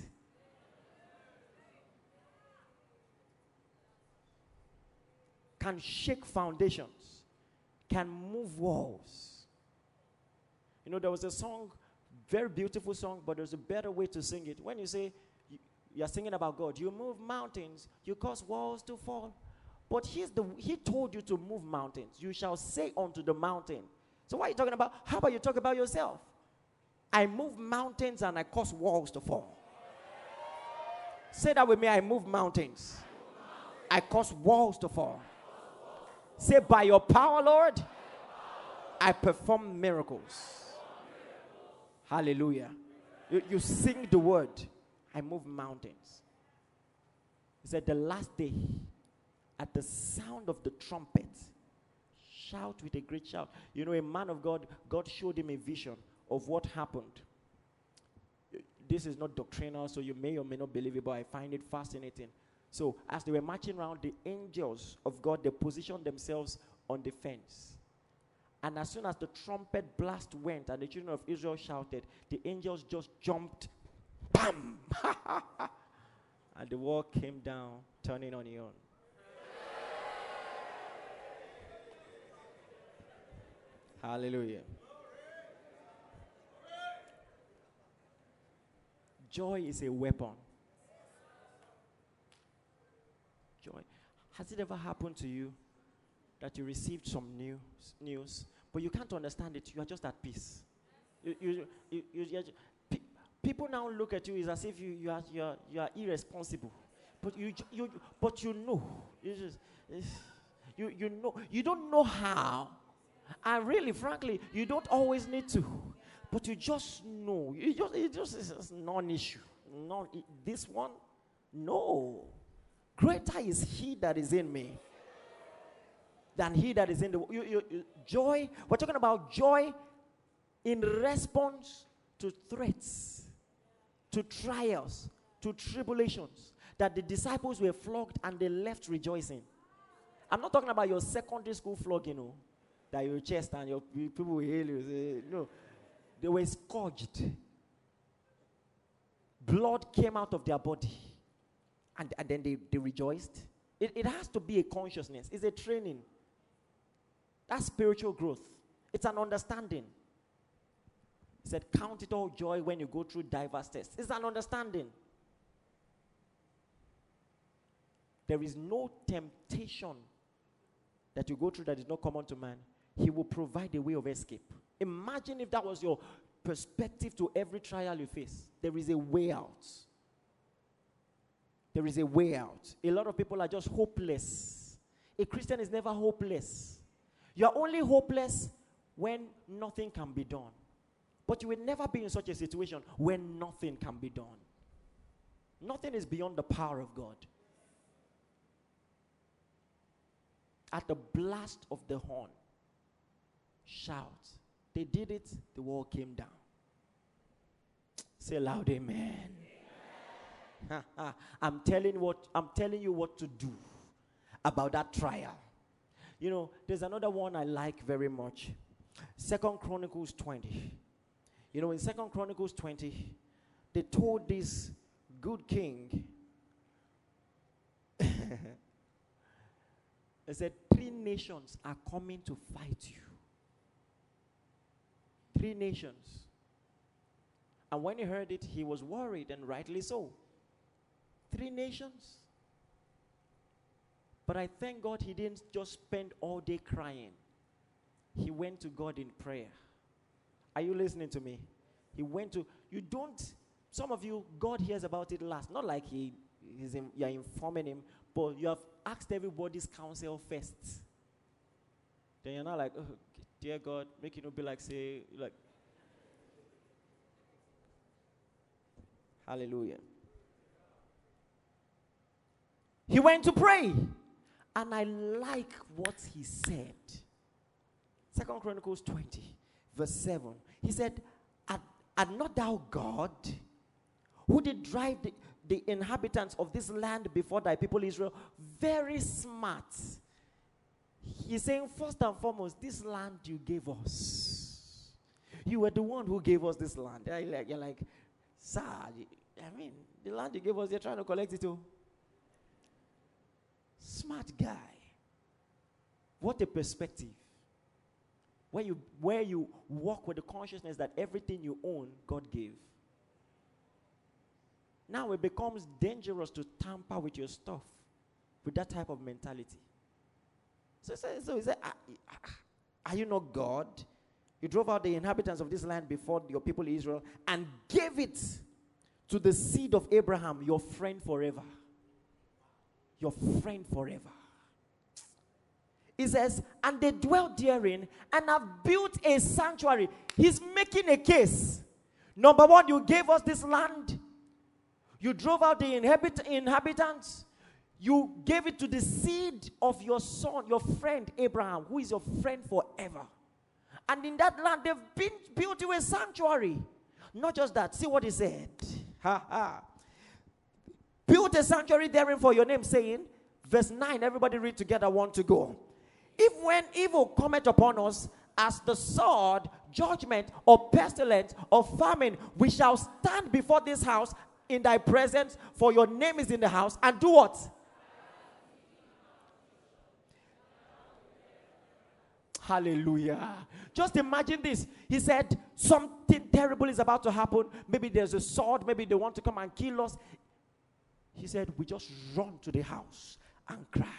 Can shake foundations. can move walls. You know, there was a song, very beautiful song, but there's a better way to sing it. When you say you're singing about God, you move mountains, you cause walls to fall. But he told you to move mountains. You shall say unto the mountain. So what are you talking about? How about you talk about yourself? I move mountains and I cause walls to fall. Say that with me. I move mountains. I cause walls to fall. Say, by your power, Lord, I perform miracles. Hallelujah. You sing the word. I move mountains. He said, the last day, at the sound of the trumpet, shout with a great shout. You know, a man of God, God showed him a vision of what happened. This is not doctrinal, so you may or may not believe it, but I find it fascinating. So, as they were marching around, the angels of God, they positioned themselves on the fence. And as soon as the trumpet blast went and the children of Israel shouted, the angels just jumped. Bam! And the wall came down, turning on its own. Hallelujah. Joy is a weapon. Joy. Has it ever happened to you that you received some news, but you can't understand it? You are just at peace. People now look at you as if you are irresponsible, but you know. You know. You don't know how, and really, frankly, you don't always need to. But you just know. It just is non-issue. This one, no. Greater is he that is in me than he that is in the world. Joy, we're talking about joy in response to threats, to trials, to tribulations, that the disciples were flogged and they left rejoicing. I'm not talking about your secondary school flogging, that your chest and your people will hail you. Say, no. They were scourged. Blood came out of their body. And then they rejoiced. It has to be a consciousness. It's a training. That's spiritual growth. It's an understanding. He said, count it all joy when you go through diverse tests. It's an understanding. There is no temptation that you go through that is not common to man. He will provide a way of escape. Imagine if that was your perspective to every trial you face. There is a way out. There is a way out. A lot of people are just hopeless. A Christian is never hopeless. You are only hopeless when nothing can be done. But you will never be in such a situation when nothing can be done. Nothing is beyond the power of God. At the blast of the horn, shout. They did it, the wall came down. Say loud, amen. I'm telling you what to do about that trial. You know, there's another one I like very much. 2 Chronicles 20. You know, in 2 Chronicles 20, they told this good king, they said, 3 nations are coming to fight you. 3 nations. And when he heard it, he was worried, and rightly so. 3 nations. But I thank God he didn't just spend all day crying. He went to God in prayer. Are you listening to me? He went to, some of you, God hears about it last. Not like you're informing him, but you have asked everybody's counsel first. Then you're not like, oh, dear God, make it not be like, say, like, hallelujah. He went to pray. And I like what he said. 2 Chronicles 20, verse 7. He said, Art not thou God, who did drive the inhabitants of this land before thy people Israel? Very smart. He's saying, first and foremost, this land you gave us. You were the one who gave us this land. You're like, sir, I mean, the land you gave us, you're trying to collect it too. Smart guy. What a perspective. Where you walk with the consciousness that everything you own, God gave. Now it becomes dangerous to tamper with your stuff with that type of mentality. So he said, are you not God? You drove out the inhabitants of this land before your people Israel and gave it to the seed of Abraham, your friend forever. Your friend forever. He says, and they dwelt therein and have built a sanctuary. He's making a case. Number one, you gave us this land. You drove out the inhabitants. You gave it to the seed of your son, your friend Abraham, who is your friend forever. And in that land, they've built you a sanctuary. Not just that. See what he said. Built a sanctuary therein for your name, saying, verse 9, everybody read together, want to go. If when evil cometh upon us, as the sword, judgment, or pestilence, or famine, we shall stand before this house in thy presence, for your name is in the house, and do what? Hallelujah. Just imagine this. He said, something terrible is about to happen. Maybe there's a sword. Maybe they want to come and kill us. He said, we just run to the house and cry.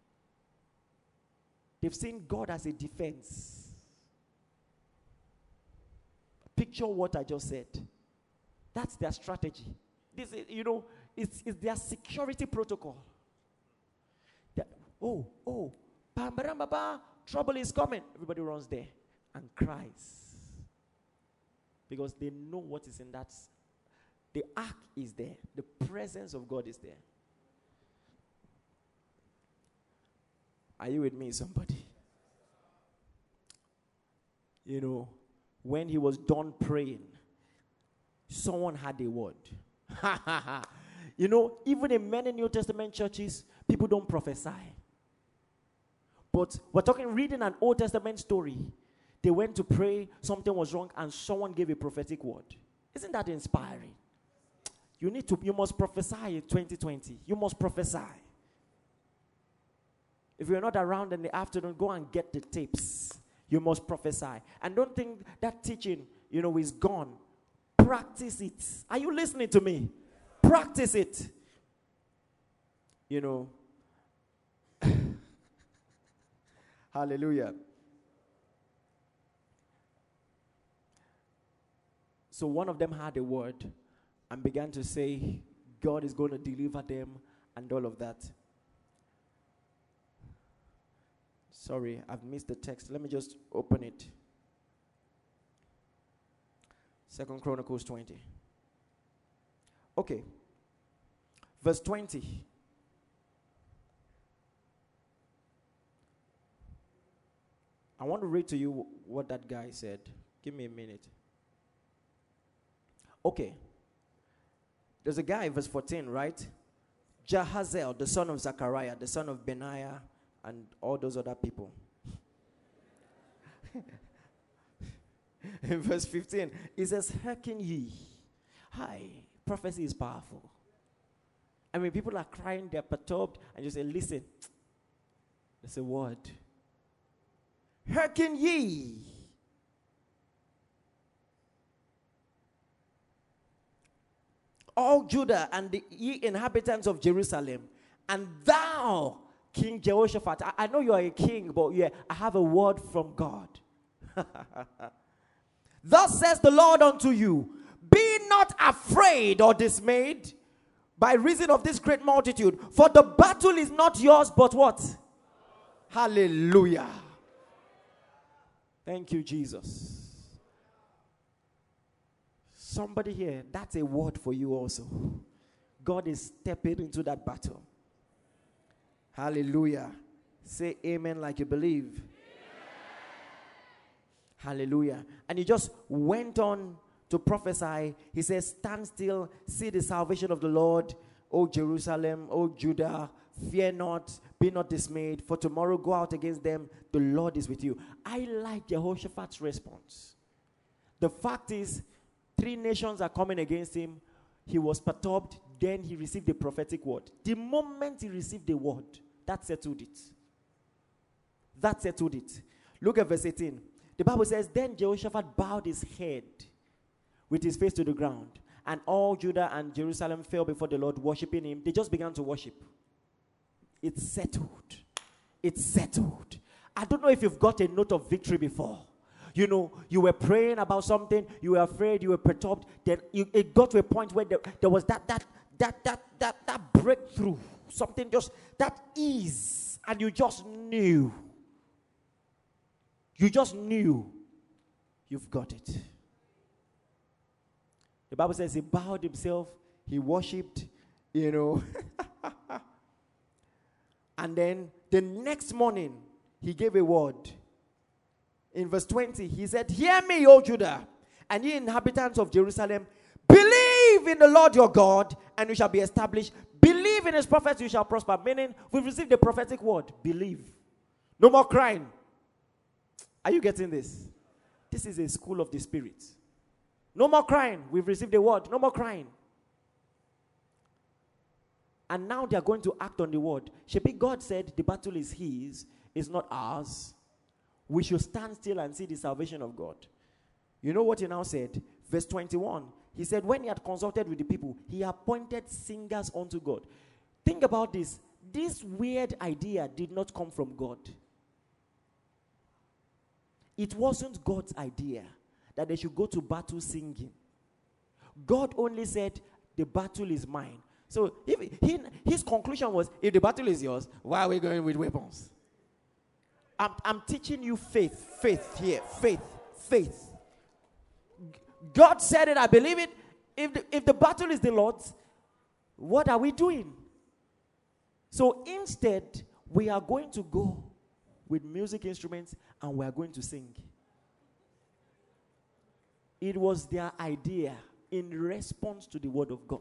They've seen God as a defense. Picture what I just said. That's their strategy. This is, it's their security protocol. Trouble is coming. Everybody runs there and cries. Because they know what is in that. The ark is there. The presence of God is there. Are you with me, somebody? When he was done praying, someone had a word. Even in many New Testament churches, people don't prophesy. But we're reading an Old Testament story. They went to pray, something was wrong, and someone gave a prophetic word. Isn't that inspiring? You must prophesy in 2020. You must prophesy. If you're not around in the afternoon, go and get the tapes. You must prophesy. And don't think that teaching, is gone. Practice it. Are you listening to me? Practice it. Hallelujah. So one of them had a word and began to say, God is going to deliver them and all of that. Sorry, I've missed the text. Let me just open it. 2 Chronicles 20. Okay. Verse 20. I want to read to you what that guy said. Give me a minute. Okay. There's a guy, verse 14, right? Jahaziel, the son of Zechariah, the son of Benaiah, and all those other people. In verse 15, it says, hearken ye. Hi, prophecy is powerful. I mean, people are crying, they're perturbed, and you say, listen, there's a word. Hearken ye. All Judah and the ye inhabitants of Jerusalem, and thou, King Jehoshaphat. I know you are a king, but I have a word from God. Thus says the Lord unto you, be not afraid or dismayed by reason of this great multitude, for the battle is not yours, but what? Hallelujah. Thank you, Jesus. Somebody here, that's a word for you also. God is stepping into that battle. Hallelujah. Say amen like you believe. Amen. Hallelujah. And he just went on to prophesy. He says, stand still, see the salvation of the Lord, O Jerusalem, O Judah, fear not, be not dismayed, for tomorrow go out against them, the Lord is with you. I like Jehoshaphat's response. The fact is, 3 nations are coming against him. He was perturbed, then he received a prophetic word. The moment he received the word, that settled it. That settled it. Look at verse 18. The Bible says, then Jehoshaphat bowed his head with his face to the ground. And all Judah and Jerusalem fell before the Lord, worshiping him. They just began to worship. It's settled. It's settled. I don't know if you've got a note of victory before. You know, you were praying about something, you were afraid, you were perturbed. Then it got to a point where there was that breakthrough. Something just, that ease. And you just knew. You just knew you've got it. The Bible says he bowed himself, he worshipped, you know. And then the next morning, he gave a word. In verse 20, he said, hear me, O Judah, and ye inhabitants of Jerusalem, believe in the Lord your God, and you shall be established. Believe in his prophets, you shall prosper. Meaning, we've received the prophetic word. Believe. No more crying. Are you getting this? This is a school of the Spirit. No more crying. We've received the word. No more crying. And now they are going to act on the word. Shebi, God said the battle is his, it's not ours. We should stand still and see the salvation of God. You know what he now said? Verse 21. He said, when he had consulted with the people, he appointed singers unto God. Think about this. This weird idea did not come from God. It wasn't God's idea that they should go to battle singing. God only said, the battle is mine. So his conclusion was, if the battle is yours, why are we going with weapons? I'm teaching you faith here. Faith. God said it, I believe it. If the battle is the Lord's, what are we doing? So instead, we are going to go with music instruments and we are going to sing. It was their idea in response to the word of God.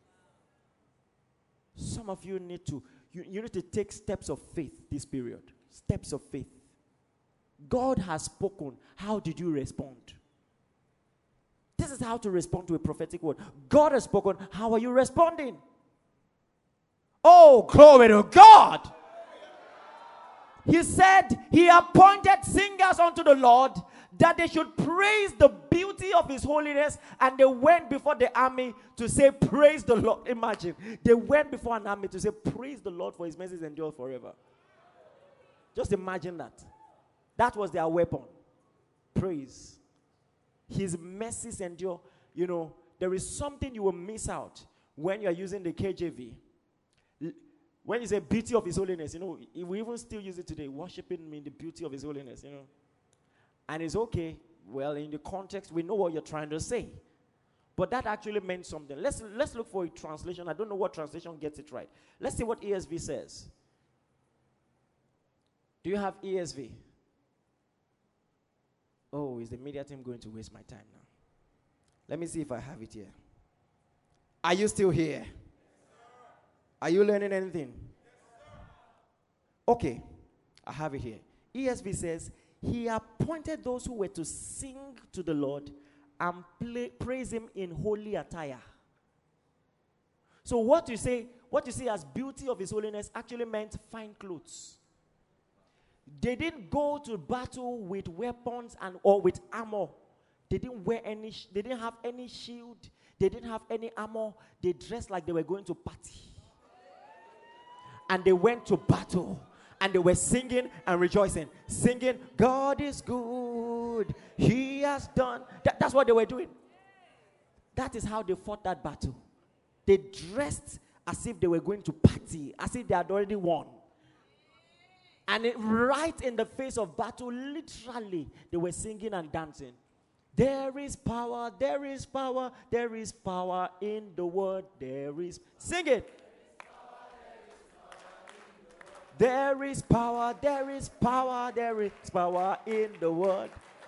Some of you need to, you need to take steps of faith this period. Steps of faith. God has spoken. How did you respond? This is how to respond to a prophetic word. God has spoken. How are you responding? Oh, glory to God. He said he appointed singers unto the Lord that they should praise the beauty of his holiness, and they went before the army to say, praise the Lord. Imagine, they went before an army to say, praise the Lord, for his mercies endure forever. Just imagine that. That was their weapon. Praise. His mercies endure. You know, there is something you will miss out when you are using the KJV. When you say beauty of his holiness, you know, we even still use it today. Worshiping me in the beauty of his holiness, you know. And it's okay. Well, in the context, we know what you're trying to say. But that actually meant something. Let's look for a translation. I don't know what translation gets it right. Let's see what ESV says. Do you have ESV? Oh, is the media team going to waste my time now? Let me see if I have it here. Are you still here? Are you learning anything? Okay, I have it here. ESV says, he appointed those who were to sing to the Lord and praise him in holy attire. So what you see as beauty of his holiness actually meant fine clothes. They didn't go to battle with weapons or with armor. They didn't wear any. They didn't have any shield. They didn't have any armor. They dressed like they were going to party. And they went to battle. And they were singing and rejoicing. Singing, God is good. He has done. That's what they were doing. That is how they fought that battle. They dressed as if they were going to party. As if they had already won. And right in the face of battle, literally, they were singing and dancing. There is power, there is power, there is power in the word. There is, sing it. There is power, there is power, there is power in the word.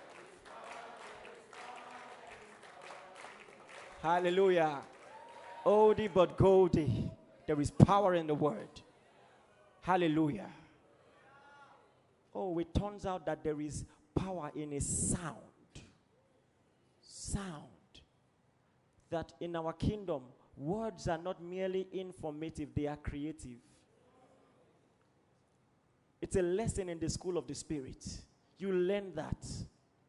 Hallelujah. Oldie but goldie. There is power in the word. Hallelujah. Oh, it turns out that there is power in a sound. Sound. That in our kingdom, words are not merely informative, they are creative. It's a lesson in the school of the Spirit. You learn that.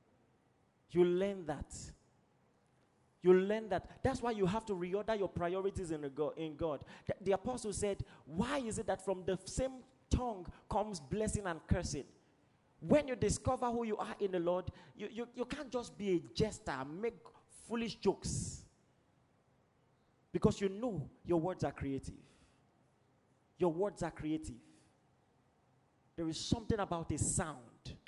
You learn that. You learn that. That's why you have to reorder your priorities in God. The apostle said, why is it that from the same tongue comes blessing and cursing? When you discover who you are in the Lord, you can't just be a jester, make foolish jokes. Because you know your words are creative. Your words are creative. There is something about a sound.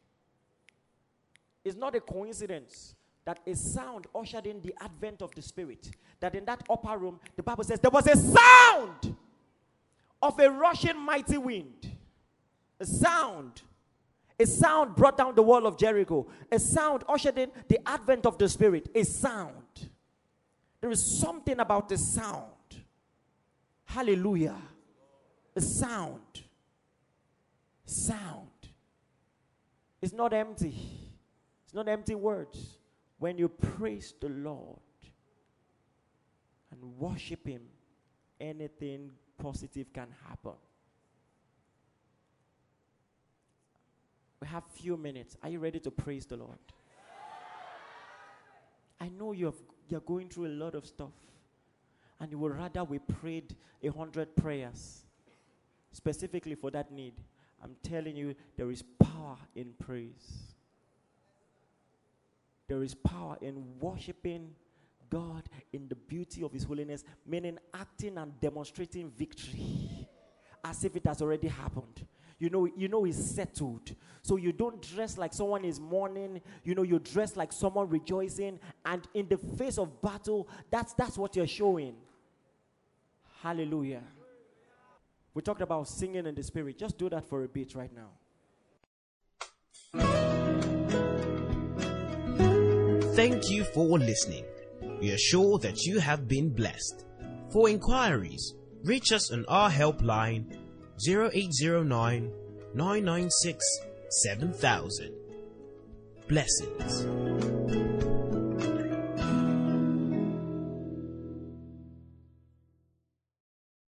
It's not a coincidence that a sound ushered in the advent of the Spirit. That in that upper room, the Bible says there was a sound of a rushing mighty wind. A sound. A sound brought down the wall of Jericho. A sound ushered in the advent of the Spirit. A sound. There is something about the sound. Hallelujah. A sound. Sound. It's not empty. It's not empty words. When you praise the Lord and worship Him, anything positive can happen. We have few minutes. Are you ready to praise the Lord? I know you're going through a lot of stuff, and you would rather we prayed 100 prayers specifically for that need. I'm telling you, there is power in praise. There is power in worshiping God in the beauty of His holiness, meaning acting and demonstrating victory as if it has already happened. You know it's settled. So you don't dress like someone is mourning. You dress like someone rejoicing. And in the face of battle, that's what you're showing. Hallelujah. We talked about singing in the Spirit. Just do that for a bit right now. Thank you for listening. We are sure that you have been blessed. For inquiries, reach us on our helpline 0809 996 7000. Blessings.